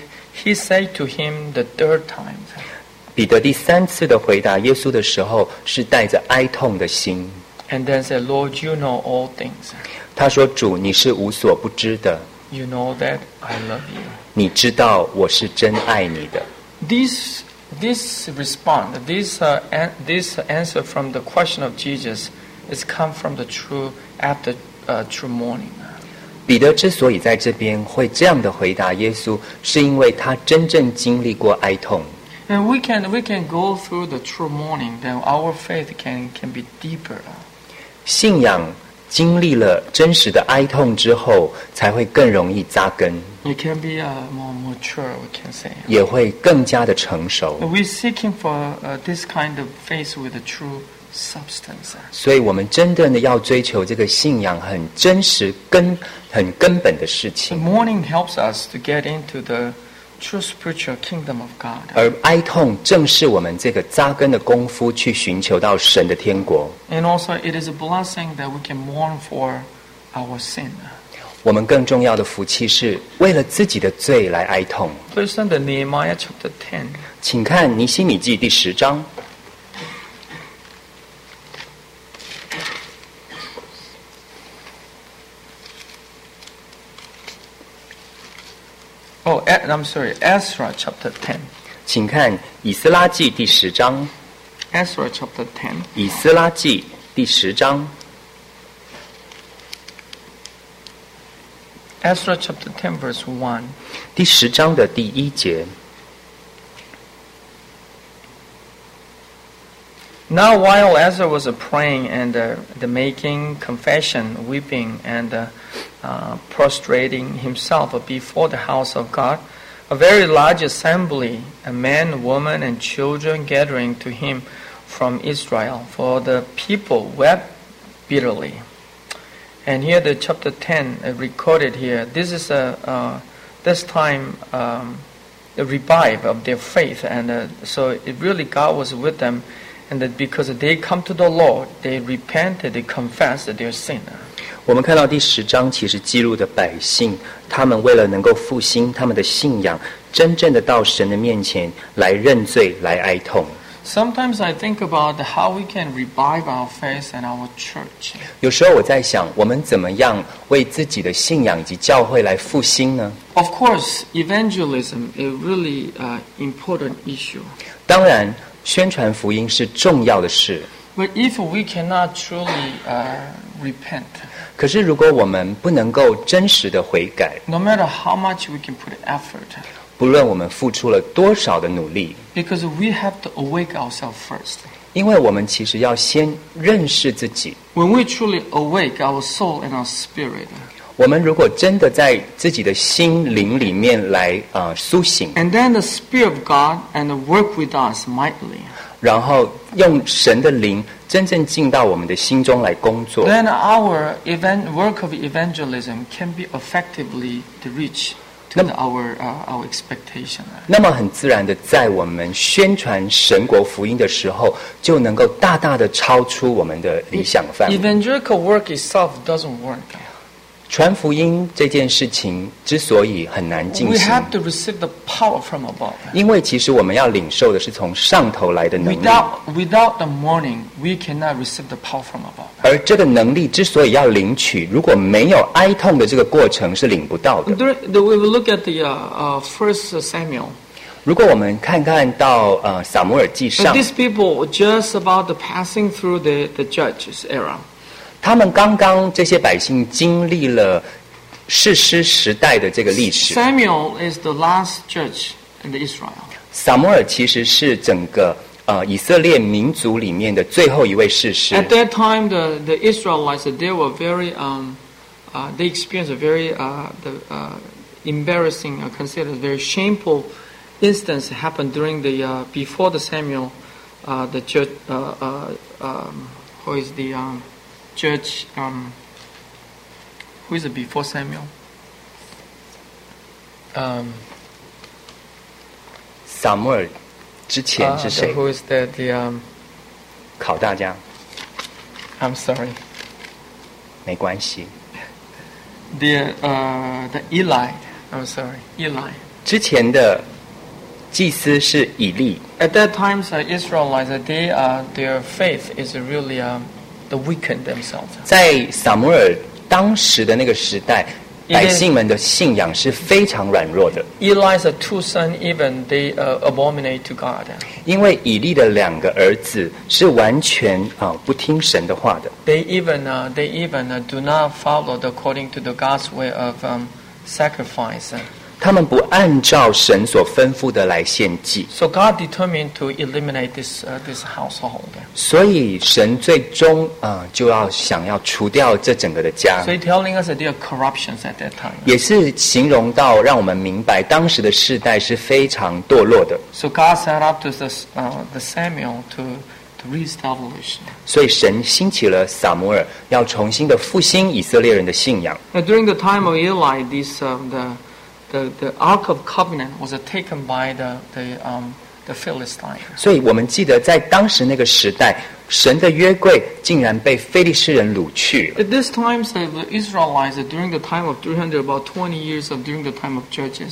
said to him the third time. 彼得第3次的回答耶稣的时候，是带着哀痛的心。 And then said, "Lord, you know all things." 他说：“主，你是无所不知的。 You know that I love you." 你知道我是真爱你的。” This answer from the question of Jesus is come from the true mourning. 彼得之所以在这边会这样的回答耶稣，是因为他真正经历过哀痛。 And we can go through the true mourning, then our faith can be deeper. 信仰经历了真实的哀痛之后，才会更容易扎根。 It can be more mature, we can say. 也会更加的成熟。 We're seeking for this kind of faith with a true substance. 所以我们真正的要追求这个信仰很真实、很根本的事情。 The mourning helps us to get into the true spiritual kingdom of God. 而哀痛正是我们这个扎根的功夫，去寻求到神的天国。 And also, it is a blessing that we can mourn for our sin. 我们更重要的福气是为了自己的罪来哀痛。 Please turn to Nehemiah chapter 10. 请看尼希米记第10章。 Oh, I'm sorry, Ezra chapter 10. 请看以斯拉记第10章。 Ezra chapter 10. 以斯拉记第10章。 Ezra chapter 10 verse 1. 第10章的第1节。 Now while Ezra was praying and making confession, weeping and prostrating himself before the house of God, a very large assembly, a man, woman, and children gathering to him from Israel, for the people wept bitterly. And here the chapter 10 recorded here, this is this time a revive of their faith, and so it really God was with them. And that because they come to the Lord, they repented, they confessed their sin. 我们看到第10章其实记录的百姓，他们为了能够复兴他们的信仰，真正的到神的面前来认罪，来哀痛。 Sometimes I think about how we can revive our faith and our church. 有时候我在想，我们怎么样为自己的信仰以及教会来复兴呢？ Of course, evangelism is really important issue. 当然，宣传福音是重要的事。 But if we cannot truly repent, 可是如果我们不能够真实的悔改， no matter how much we can put effort, 不论我们付出了多少的努力， because we have to awake ourselves first. 因为我们其实要先认识自己。 When we truly awake our soul and our spirit, 我们如果真的在自己的心灵里面来苏醒， and then the Spirit of God and work with us mightily, 然后用神的灵真正进到我们的心中来工作， then our work of evangelism can be effectively reached to our expectation. 那么很自然的，在我们宣传神国福音的时候，就能够大大的超出我们的理想范围。 Evangelical work itself doesn't work. 传福音这件事情之所以很难进 We 行， have to receive the power from above. 因为其实我们要领受的是从上头来的能力， Without the morning, we cannot receive the power from above. 而这个能力之所以要领取，如果没有哀痛的这个过程是领不到的。 We will look at the first Samuel. 如果我们看看到撒母耳记上， These people were just about passing through the judges era. 他们刚刚这些百姓经历了士师时代的这个历史。 Samuel is the last judge in Israel. 撒母耳其实是整个以色列民族里面的最后一位士师。 At that time, the Israelites they were very they experienced a very embarrassing, considered very shameful instance happened during the before the Samuel, the judge. Who is the judge? Who is it before Samuel? 撒母耳之前是谁？ Who is the 考大家， I'm sorry. 没关系。 The Eli. I'm sorry, Eli. 之前的祭司是以利。 At that time, Israelites their faith is really the weakened themselves. 在撒母耳当时的那个时代，百姓们的信仰是非常软弱的。 Eli's two sons even they abominate to God. 因为以利的2个儿子是完全不听神的话的。 They even do not follow according to the God's way of sacrifice. 他们不按照神所吩咐的来献祭。 So God determined to eliminate this household. 所以神最终就要想要除掉这整个的家。 So He's telling us that there are corruptions at that time. 也是形容到让我们明白当时的世代是非常堕落的。 So God set up to the Samuel to reestablish. 所以神兴起了撒母耳，要重新的复兴以色列人的信仰。 Now, during the time of Eli, the Ark of Covenant was taken by the Philistines. 所以我们记得在当时那个时代，神的约柜竟然被非利士人掳去了。 At this time, the Israelites, during the time of 300, about 20 years during the time of Judges,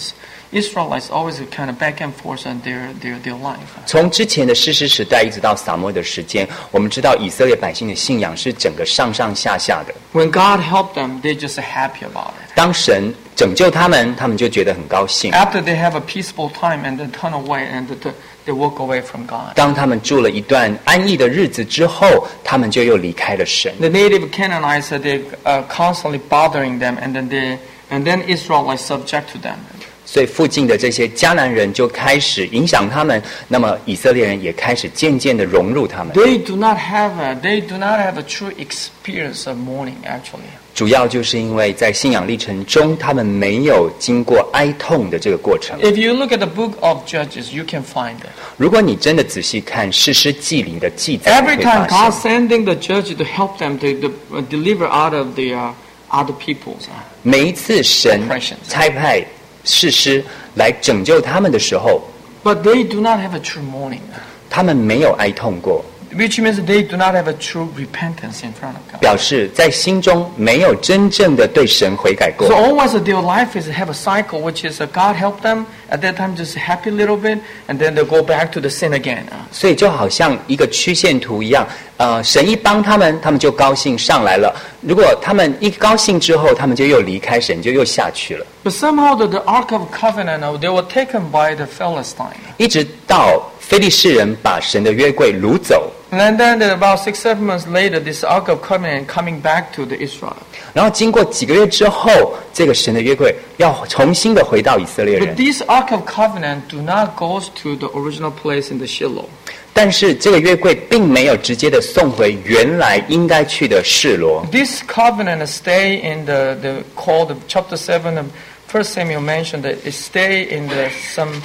Israelites always kind of back and forth on their life. 从之前的士师时代一直到撒母耳的时间，我们知道以色列百姓的信仰是整个上上下下的。 When God helped them, they just happy about it. 当神拯救他们，他们就觉得很高兴。 After they have a peaceful time and then turn away and they walk away from God. 当他们住了一段安逸的日子之后，他们就又离开了神。 The native Canaanites, they constantly bothering them, and then Israelites subject to them. 所以附近的这些迦南人就开始影响他们，那么以色列人也开始渐渐的融入他们。 They do not have a true experience of mourning, actually. 主要就是因为在信仰历程中，他们没有经过哀痛的这个过程。 If you look at the book of Judges, you can find it. 如果你真的仔细看士师记里的记载， Every time God sending the judge to help them to deliver out of the other peoples. 每一次神差派士师来拯救他们的时候， But they do not have a true mourning. 他们没有哀痛过。 Which means they do not have a true repentance in front of God. 表示在心中没有真正的对神悔改过。 So always their life is have a cycle, which is God help them at that time just happy a little bit, and then they go back to the sin again. 所以就好像一个曲线图一样，神一帮他们，他们就高兴上来了；如果他们一高兴之后，他们就又离开神，就又下去了。 But somehow the Ark of Covenant, they were taken by the Philistine. 一直到非利士人把神的约柜掳走。 And then about 6-7 months later, this Ark of Covenant coming back to the Israel. 然后经过几个月之后，这个神的约柜要重新的回到以色列人。 But this Ark of Covenant do not go to the original place in the Shiloh. 但是这个约柜并没有直接的送回原来应该去的示罗。 This covenant stay in the called chapter 7 of 1 Samuel mentioned that it stay in some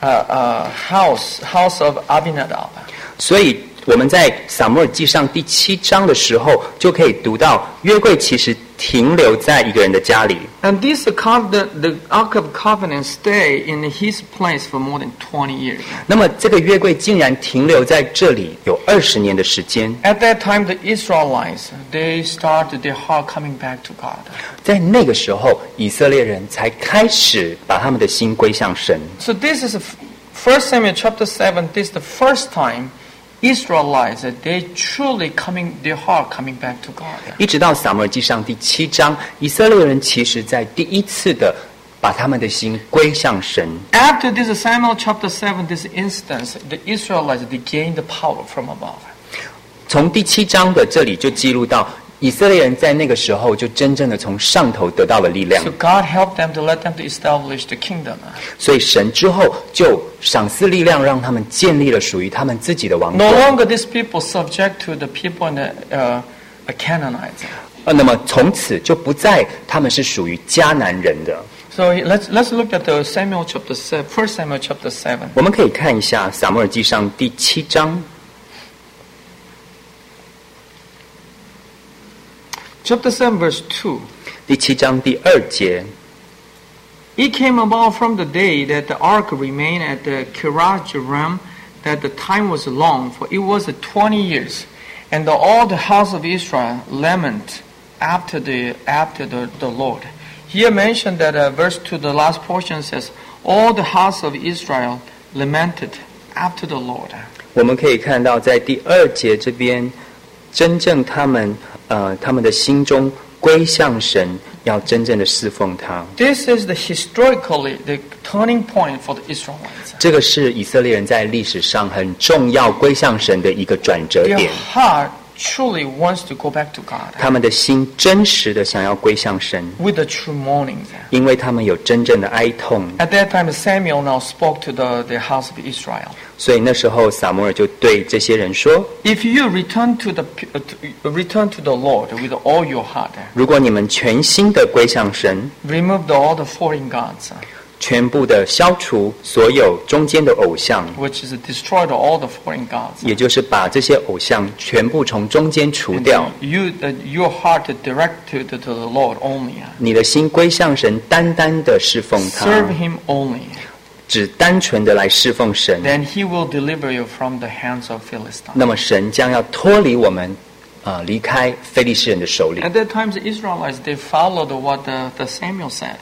house of Abinadab. 所以我们在撒母耳记上第7章的时候，就可以读到约柜其实停留在一个人的家里。 And the Ark of Covenant stay in his place for more than 20 years. 那么这个约柜竟然停留在这里有20年的时间。 At that time, the Israelites they started their heart coming back to God. 在那个时候，以色列人才开始把他们的心归向神。 So this is 1 Samuel chapter 7. This is the first time Israelites, they truly their heart coming back to God. 一直到撒母耳记上第7章，以色列人其实在第一次的把他们的心归向神。 After this Samuel chapter 7, this instance, the Israelites, they gained the power from above. 从第7章的这里就记录到，以色列人在那个时候就真正的从上头得到了力量。 So God helped them to let them to establish the kingdom. 所以神之后就赏赐力量，让他们建立了属于他们自己的王国。 No longer these people subject to the people in the Canaanites. 那么从此就不再他们是属于迦南人的。 So let's look at the Samuel chapter 7, 1 Samuel chapter 7. 我们可以看一下撒母耳记上第7章。 Chapter 7, verse 2. 第7章第2节。 It came about from the day that the ark remained at the Kiriath Jearim that the time was long, for it was 20 years, and all the house of Israel lament after the Lord. Here mentioned that verse 2, the last portion says, all the house of Israel lamented after the Lord. 我们可以看到，在第2节这边，真正他们的心中归向神，要真正的侍奉他。 This is historically the turning point for the Israelites. 这个是以色列人在历史上很重要归向神的一个转折 Their 点。 heart truly wants to go back to God 他们的心真实的想要归向神， with the true mourning. 因为他们有真正的哀痛。 At that time, Samuel now spoke to the house of Israel. 所以那时候撒母耳就对这些人说： If you return to the Lord with all your heart, 如果你们全心的归向神， remove all the foreign gods, 全部的消除所有中间的偶像， which is destroyed all the foreign gods, 也就是把这些偶像全部从中间除 and 掉。 your heart direct to the Lord only, 你的心归向神，单单的侍奉他， serve Him only, 只单纯的来侍奉神， then He will deliver you from the hands of Philistines. 那么神将要脱离我们，离开非利士人的手里。 At that time, the Israelites they followed what the Samuel said.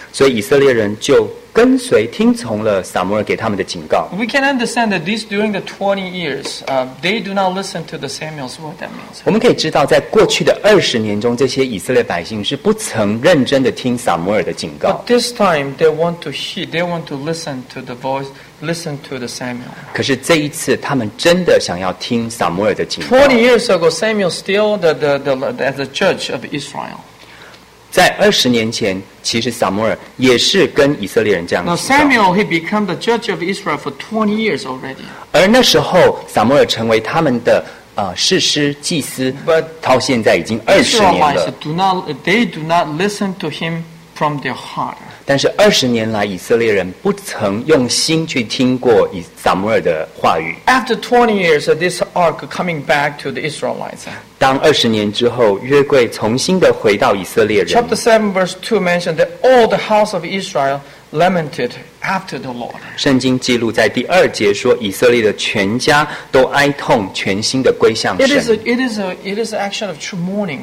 所以以色列人就跟随听从了撒母耳给他们的警告。 We can understand that this during the 20 years, they do not listen to the Samuel's word. That means. 我们可以知道，在过去的20年中，这些以色列百姓是不曾认真的听撒母耳的警告。 But this time they want to heed, they want to listen to the voice, listen to the Samuel. 可是这一次，他们真的想要听撒母耳的警告。 20 years ago, Samuel still as the judge of Israel. 在20年前，其实撒母耳也是跟以色列人这样 Now 警告。 Samuel, he became the judge of Israel for 20 years already. 而那时候，撒母耳成为他们的士师祭司， But 到现在已经20年 Israelites 了。 they do not listen to him from their heart. 但是20年来，以色列人不曾用心去听过撒母耳的话语。 After 20 years of this ark coming back to the Israelites. 当20年之后，约柜重新的回到以色列人。 Chapter 7 verse 2 mentioned that all the house of Israel lamented after the Lord. 圣经记录在第2节说，以色列的全家都哀痛，全心的归向 It is 神。 an action of true mourning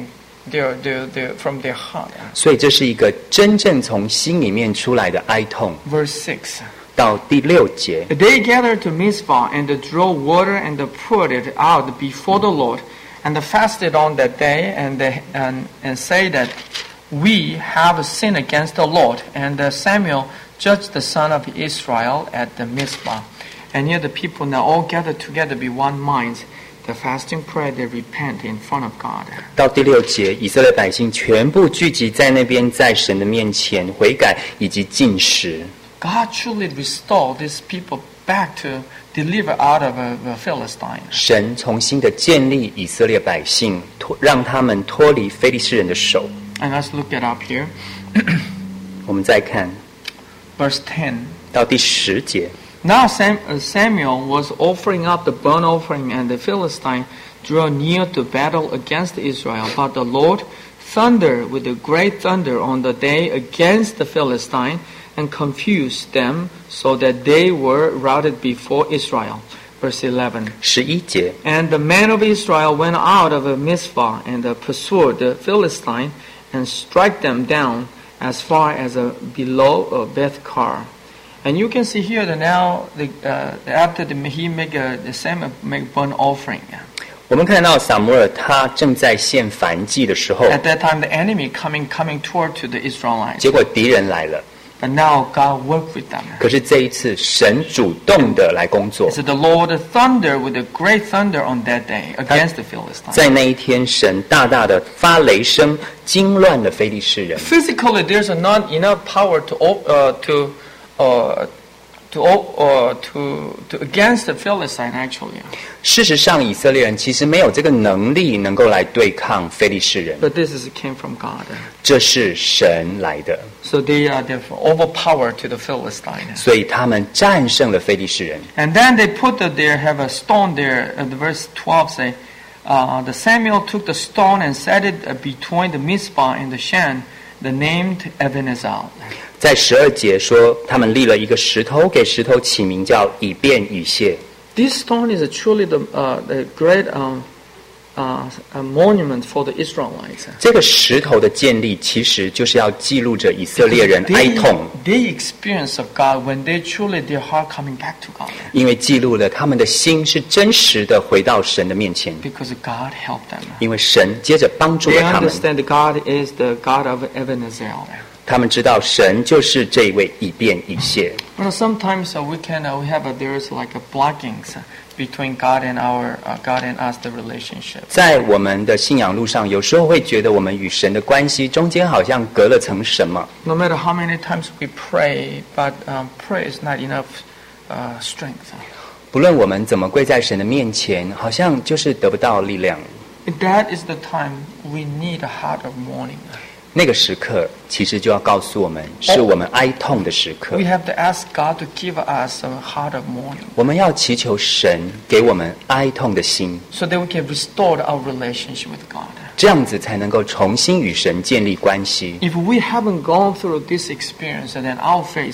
from their heart. 所以这是一个真正从心里面出来的哀痛。 Verse 6. 到第6节， They gathered to Mizpah and drew water and poured it out before the Lord and fasted on that day and say that we have sinned against the Lord. And Samuel judged the son of Israel at the Mizpah. And here the people now all gathered together be one mind. The fasting prayer, they repent in front of God. 到第6节，以色列百姓全部聚集在那边，在神的面前悔改以及禁食。 God truly restored these people back to deliver out of the Philistine. 神重新的建立以色列百姓，让他们脱离非利士人的手。 And let's look it up here. 我们再看 Verse 10. 到第10节。 Now Samuel was offering up the burnt offering, and the Philistine drew near to battle against Israel. But the Lord thundered with a great thunder on the day against the Philistine and confused them so that they were routed before Israel. Verse 11. 11节， And the men of Israel went out of Mizpah and pursued the Philistine and struck them down as far as below Beth-kar. And you can see here that now after he make burnt offering. 我们看到撒母耳他正在献燔祭的时候， At that time, the enemy coming toward to the Israelites. 结果敌人来了。 But now God worked with them. 可是这一次，神主动的来工作。 So the Lord thundered with a great thunder on that day against the Philistines. 在那一天，神大大的发雷声，惊乱了非利士人。 Physically, there's not enough power to against the Philistine actually. 事实上，以色列人其实没有这个能力能够来对抗非利士人， But this came from God. 这是神来的， So they are overpowered to the Philistine. 所以他们战胜了非利士人。 And then they have a stone there. The verse 12 say, the Samuel took the stone and set it between the Mizpah and the Shan, the named Ebenezer. 在12节说，他们立了一个石头，给石头起名叫以便以谢。 This stone is truly the great monument for the Israelites. 这个石头的建立，其实就是要记录着以色列人哀痛， They experience of God when they truly their heart coming back to God. 因为记录了他们的心是真实的回到神的面前， Because God helped them. 因为神接着帮助 They 了他们。 understand that God is the God of Ebenezer. 他们知道神就是这一位以便以谢。 Sometimes there's like a blockings between God and us the relationship. 在我们的信仰路上，有时候会觉得我们与神的关系中间好像隔了层什么。 No matter how many times we pray, but prayer is not enough strength. 不论我们怎么跪在神的面前，好像就是得不到力量。 That is the time we need a heart of mourning. 那个时刻，其实就要告诉我们，是我们哀痛的时刻。 We have to ask God to give us a heart of mourning. 我们要祈求神给我们哀痛的心， So that we can restore our relationship with God. 这样子才能够重新与神建立关系。 If we haven't gone through this experience, then our faith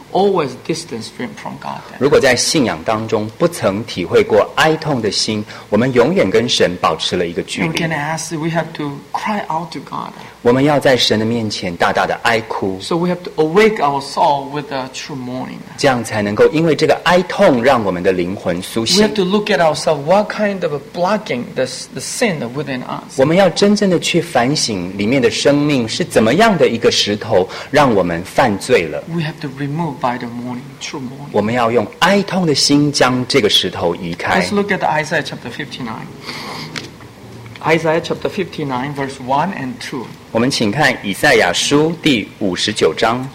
always distance from God. 如果在信仰当中不曾体会过哀痛的心，我们永远跟神保持了一个距 And we 离。 can ask, we have to cry out to God. 我们要在神的面前大大的哀哭， So we have to awake our soul with a true mourning. 这样才能够因为这个哀痛让我们的灵魂苏 We 醒 have。to look at ourselves, what kind of a blocking the sin within us. 我们要真正的去反省里面的生命是怎么样的一个石头让我们犯罪了。 We have to remove by the mourning, true mourning. 我们要用哀痛的心将这个石头移开。 Let's look at Isaiah chapter 59. Isaiah chapter 59, verse 1 and 2. 我们请看以赛亚书第59章。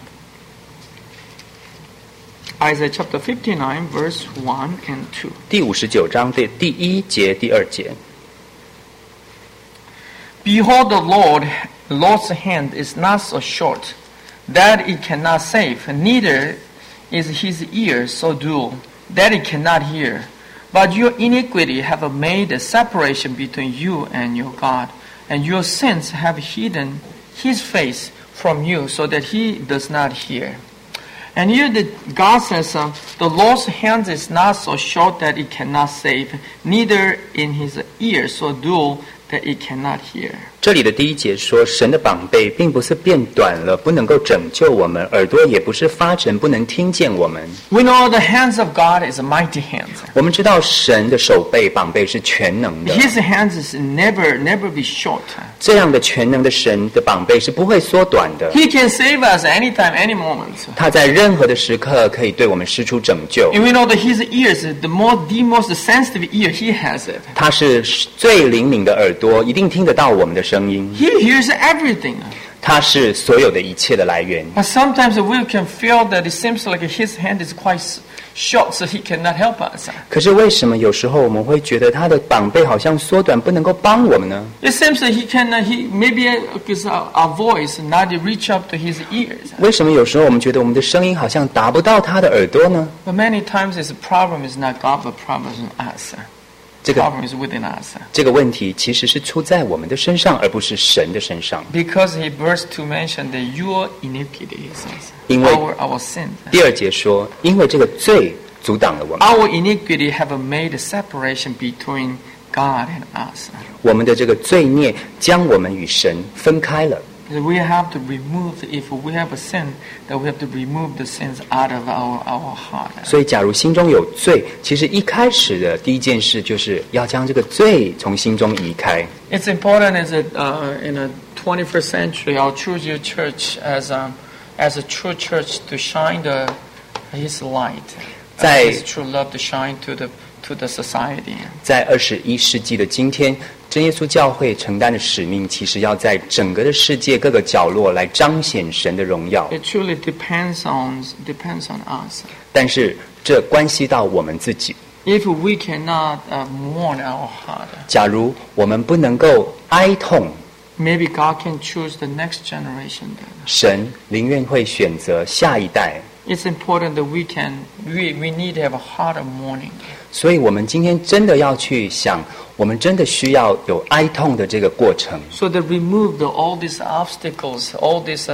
Isaiah chapter 59, verse 1 and 2. 第59章的第1节、第2节。 Behold, the Lord's hand is not so short, that it cannot save, neither is his ear so dull, that it cannot hear. But your iniquity have made a separation between you and your God, and your sins have hidden his face from you, so that he does not hear. And here God says, the Lord's hand is not so short that it cannot save, neither in his ear so dull that it cannot hear. 这里的第1节说，神的膀臂并不是变短了，不能够拯救我们；耳朵也不是发沉，不能听见我们。 We know the hands of God is a mighty hands. 我们知道神的手背、膀臂是全能的， His hands is never be short. 这样的全能的神的膀臂是不会缩短的。 He can save us anytime, any moment. 他在任何的时刻可以对我们施出拯救。 And we know that his ears, the most sensitive ear he has it. 他是最灵敏的耳朵，一定听得到我们的声音。 He hears everything. 他是所有的一切的来源。 But sometimes we can feel that it seems like his hand is quite short, so he cannot help us. 可是为什么有时候我们会觉得他的膀臂好像缩短，不能够帮我们呢？ It seems that he maybe because our voice not reach up to his ears. 为什么有时候我们觉得我们的声音好像达不到他的耳朵呢？ But many times the problem is not God, but problem is us. 这个 Problem is within us. 这个问题其实是出在我们的身上，而不是神的身上。 Because he burst to mention that your iniquity, he says, 因为 our sin. 第2节说，因为这个罪阻挡了我们， Our iniquity have made a separation between God and us. 我们的这个罪孽将我们与神分开了。 We have to remove, if we have a sin, that we have to remove the sins out of our heart. 所以，假如心中有罪，其实一开始的第一件事就是要将这个罪从心中移开。 It's important as in the 21st century, our true church as a true church to shine His light, His true love to shine to the society. 在21世纪的今天，真耶稣教会承担的使命，其实要在整个的世界各个角落来彰显神的荣耀。 It truly depends on us. 但是这关系到我们自己。 If we cannot mourn our heart, 假如我们不能够哀痛， maybe God can choose the next generation. 神宁愿会选择下一代。 It's important that we need to have a heart of mourning. 所以我们今天真的要去想，我们真的需要有哀痛的这个过程。 So that remove all these obstacles, all these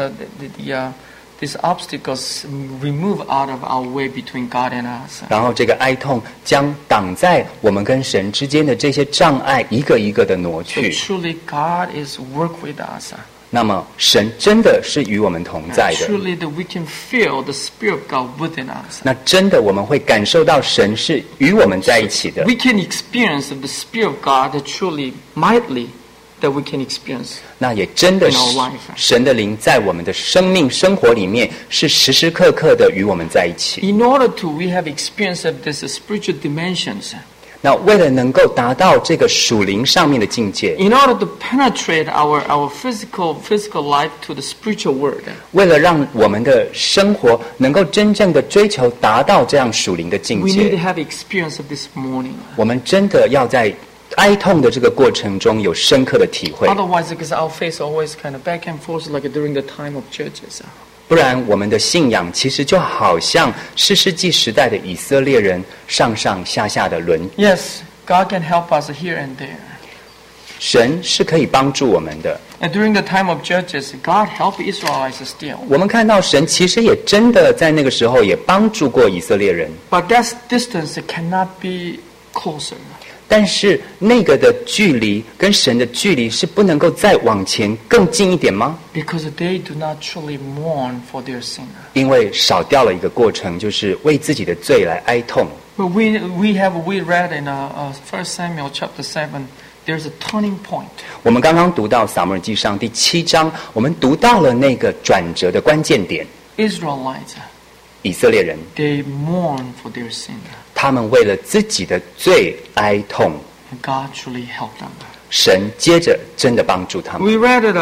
obstacles remove out of our way between God and us. 然后这个哀痛将挡在我们跟神之间的这些障碍一个一个的挪 So 去。 truly God is work with us. 那么神真的是与我们同在的。 Truly that we can feel the Spirit of God within us. 那真的我们会感受到神是与我们在一起的。 We can experience the Spirit of God that truly mightily that we can experience. 那也真的是 In our life. 神的灵在我们的生命生活里面是时时刻刻的与我们在一起。 In order to we have experience of this spiritual dimensions. 那为了能够达到这个属灵上面的境界， In order to penetrate our physical life to the spiritual world. 为了让我们的生活能够真正的追求达到这样属灵的境 We need to 界， have experience of this morning. 我们真的要在哀痛的这个过程中有深刻的体会， Otherwise, because our faith always kind of back and forth like during the time of churches. 不然我们的信仰其实就好像士师记时代的以色列人上上下下的轮。 Yes, God can help us here and there. 神是可以帮助我们的。 And during the time of Judges, God helped Israelites still. 我们看到神其实也真的在那个时候也帮助过以色列人。 But that distance cannot be closer. 但是那个的距离跟神的距离是不能够再往前更近一点吗？ Because they do not truly mourn for their sin. 因为少掉了一个过程，就是为自己的罪来哀痛。 But we read in 1 Samuel chapter 7, there's a turning point. 我们刚刚读到撒母耳记上第7章，我们读到了那个转折的关键点。 Israelites, 以色列人 they mourn for their sin. 他们为了自己的罪哀痛， And God truly helped them. 神接着真的帮助他们。 We read it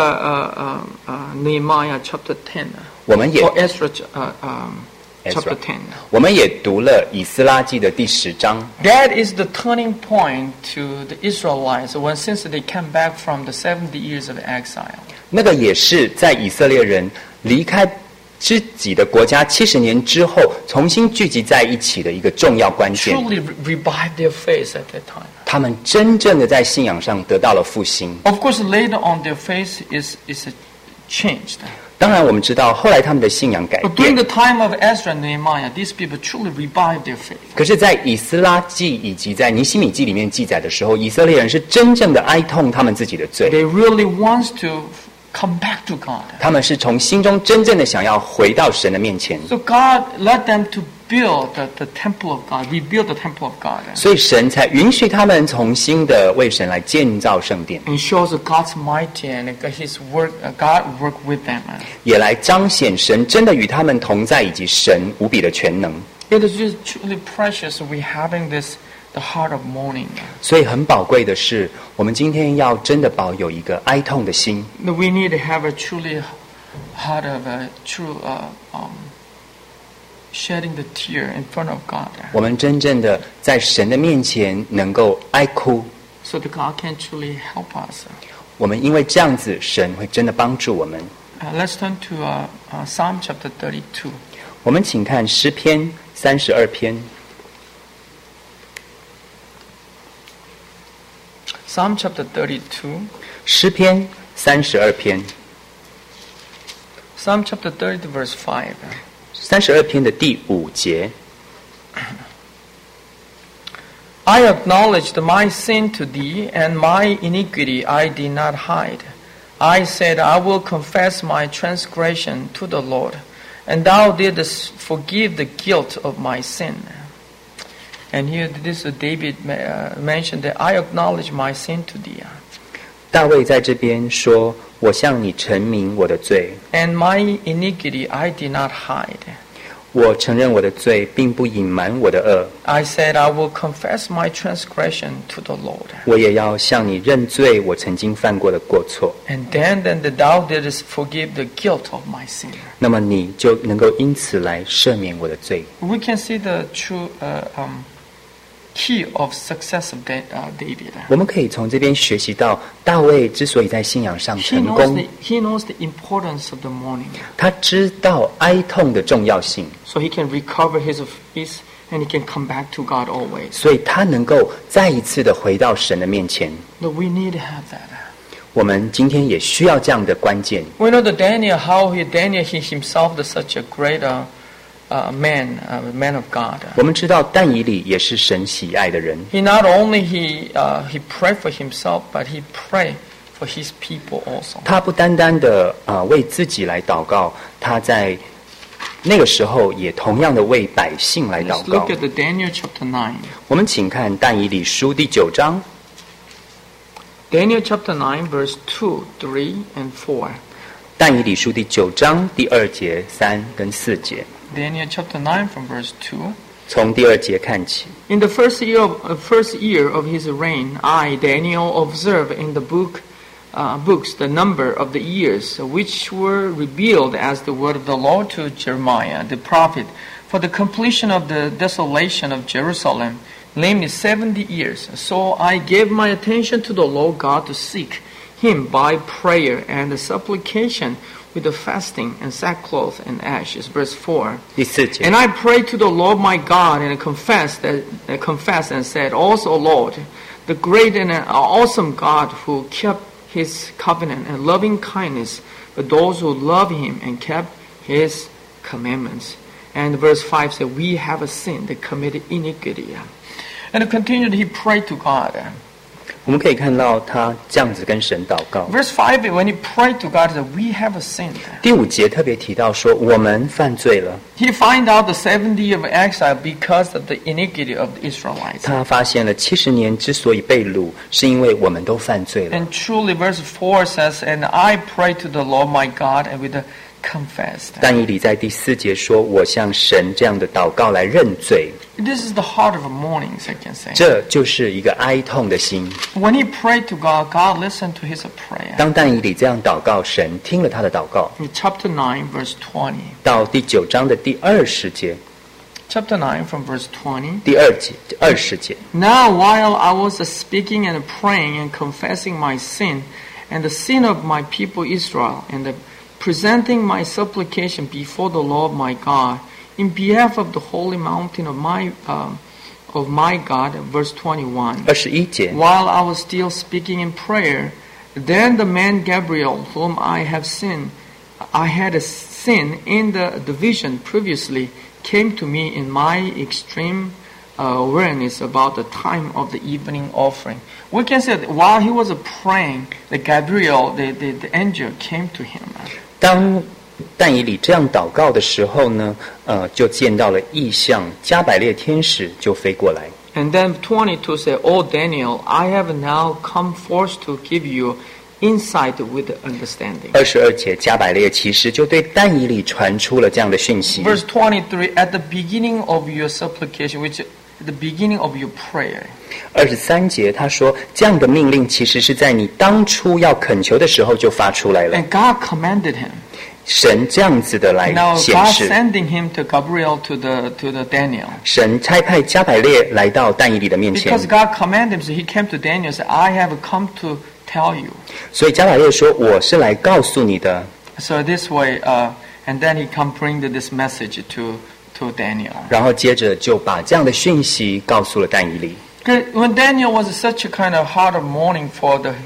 Nehemiah chapter 10. 我们也 Or Ezra chapter 10. 我们也读了以斯拉记的第10章。 That is the turning point to the Israelites since they came back from the 70 years of exile. 那个也是在以色列人离开自己的国家70年之后，重新聚集在一起的一个重要关键。 Truly revived their faith at that time. 他们真正的在信仰上得到了复兴。 Of course, later on, their faith is changed. 当然，我们知道后来他们的信仰改 But during 变。 the time of Ezra and Nehemiah, these people truly revived their faith. 可是，在以斯拉记以及在尼希米记里面记载的时候，以色列人是真正的哀痛他们自己的罪。 They really want to come back to God. 他们是从心中真正的想要回到神的面前。 So God led them to build the temple of God, rebuild the temple of God. 所以神才允许他们重新的为神来建造圣殿， And shows God's mighty and His work, God worked with them. 也来彰显神真的与他们同在，以及神无比的全能。 It is just truly precious we having the heart of mourning. 所以很宝贵的是，我们今天要真的保有一个哀痛的心。 We need to have a truly heart of a true shedding the tear in front of God. 我们真正的在神的面前能够哀哭， So that God can truly help us. 我们因为这样子，神会真的帮助我们。 Let's turn to Psalm chapter 32. 我们请看诗篇32篇。 Psalm chapter 32. 诗篇32篇。 Psalm chapter 30 verse 5. 32篇的第5节。 I acknowledged my sin to thee, and my iniquity I did not hide. I said, I will confess my transgression to the Lord, and thou didst forgive the guilt of my sin. And here this David mentioned that I acknowledge my sin to thee. 大卫在这边说：“我向你陈明我的罪， And my iniquity I did not hide. 我承认我的罪，并不隐瞒我的恶。 I said, I will confess my transgression to the Lord. 我也要向你认罪，我曾经犯过的过错。 And then thou didst forgive the guilt of my sin. 那么你就能够因此来赦免我的罪。 We can see the true key of success of David. 我们可以从这边学习到，大卫之所以在信仰上 He 成 knows 功， the importance of the mourning. 他知道哀痛的重要性， So he can recover his peace and he can come back to God always. 所以他能够再一次的回到神的面前。 But we need to have that. 我们今天也需要这样的关键。 We know that Daniel he himself is such a great man of God. 我们知道但以理也是神喜爱的人， He not only he prayed for himself, but he prayed for his people also. 他不单单的为自己来祷告，他在那个时候也同样的为百姓来祷 Let's 告 look。at the Daniel chapter 9. 我们请看但以理书第9章， Daniel chapter 9 verse 2, 3, and 4. 但以理书第9章第2节、3跟4节， Daniel chapter 9 from verse 2. 从第2节看起。 In the first year of his reign, I, Daniel, observed in the books the number of the years which were revealed as the word of the Lord to Jeremiah the prophet for the completion of the desolation of Jerusalem, namely 70 years. So I gave my attention to the Lord God to seek him by prayer and supplication with the fasting and sackcloth and ashes. Verse 4. 第4节 And I prayed to the Lord my God and confessed and said, Also, Lord, the great and awesome God who kept his covenant and loving kindness with those who love him and kept his commandments. And verse 5 says, we have sinned, committed iniquity. And continued, he prayed to God. 我们可以看到他这样子跟神祷告。 Verse 5, when he prayed to God, he said, we have sinned. 第5节特别提到说，我们犯罪了。 He found out the 70 of exile because of the iniquity of the Israelites. 他发现了70年之所以被掳，是因为我们都犯罪了。 And truly, verse 4 says, and I prayed to the Lord my God and with confessed. 但以理在第4节说，我向神这样的祷告来认罪。 This is the heart of mourning, I can say. 这就是一个哀痛的心。 When he prayed to God, God listened to his prayer. 当但以理这样祷告，神听了他的祷告。 In chapter 9, verse 20. 到第9章的第20节， Chapter 9 from verse 20. 第20节。 Now while I was speaking and praying and confessing my sin and the sin of my people Israel and presenting my supplication before the Lord my God in behalf of the holy mountain of my God, verse 21. 21节。 While I was still speaking in prayer, then the man Gabriel, whom I had seen in the vision previously, came to me in my extreme awareness about the time of the evening offering. We can say that while he was praying, the Gabriel, the angel, came to him. 当但以理这样祷告的时候呢，就见到了异象，加百列天使就飞过来。 And then 22 says, "O Daniel, I have now come forth to give you insight with understanding." 22节，加百列其实就对但以理传出了这样的讯息。 Verse 23, at the beginning of your supplication, which is the beginning of your prayer. 23节他说，这样的命令其实是在你当初要恳求的时候就发出来了。 And God commanded him. 神这样子的来 Now 显 God 示， sending him to Gabriel to the Daniel. 神差派加百列来到但以理的面前， Because God commanded him, so he came to Daniel and said, I have come to tell you. 所以加百列说：“我是来告诉你的。” So this way, and then he come bring this message to Daniel. 然后接着就把这样的讯息告诉了但以理。 When Daniel was such a kind of heart of mourning for the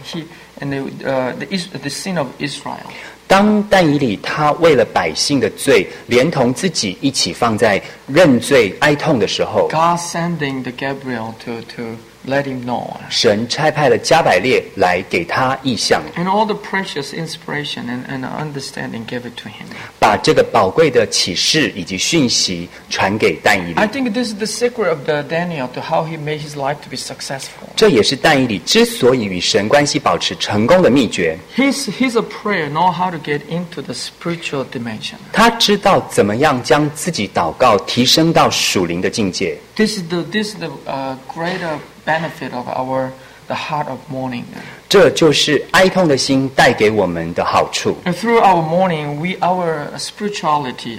sin of Israel. 当但以理他为了百姓的罪，连同自己一起放在认罪哀痛的时候， God sending the Gabriel to let him know. 神差派了加百列来给他意象， And all the precious inspiration and understanding gave it to him. 把这个宝贵的启示以及讯息传给但以理 I。think this is the secret of the Daniel to how he made his life to be successful. 这也是但以理之所以与神关系保持成功的秘诀。 His a prayer know how to get into the spiritual dimension. 他知道怎么样将自己祷告提升到属灵的境界。 This is the greater benefit of the heart of mourning. 这就是哀痛的心带给我们的好处。 And through our mourning, our spirituality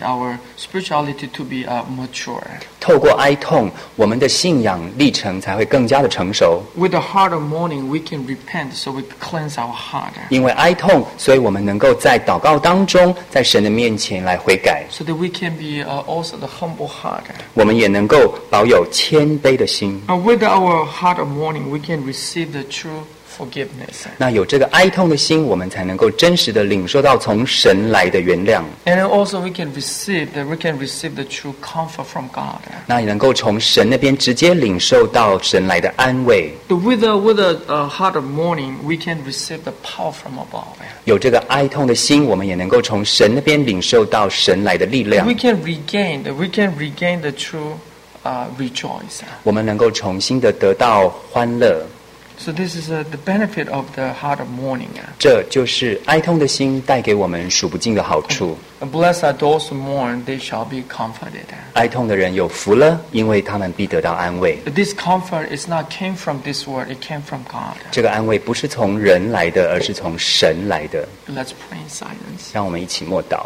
to be mature. 透过哀痛，我们的信仰历程才会更加的成熟。 With the heart of mourning, we can repent, so we cleanse our heart. 因为哀痛，所以我们能够在祷告当中，在神的面前来悔改。 So that we can be also the humble heart. 我们也能够保有谦卑的心。 With our heart of mourning, we can receive the true forgiveness. 那有这个哀痛的心，我们才能够真实的领受到从神来的原谅。 And also we can receive the true comfort from God. 那也能够从神那边直接领受到神来的安慰。 With a heart of mourning, we can receive the power from above. 有这个哀痛的心，我们也能够从神那边领受到神来的力量。 We can regain the true rejoice. 我们能够重新的得到欢乐。 So this is the benefit of the heart of mourning. 这就是哀痛的心带给我们数不尽的好处。 Blessed are those who mourn; they shall be comforted. 哀痛的人有福了，因为他们必得到安慰。 This comfort is not came from this world; it came from God. 这个安慰不是从人来的，而是从神来的。 Let's pray in silence. 让我们一起默祷。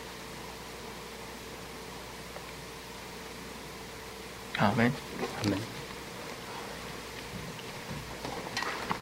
Amen. 阿们。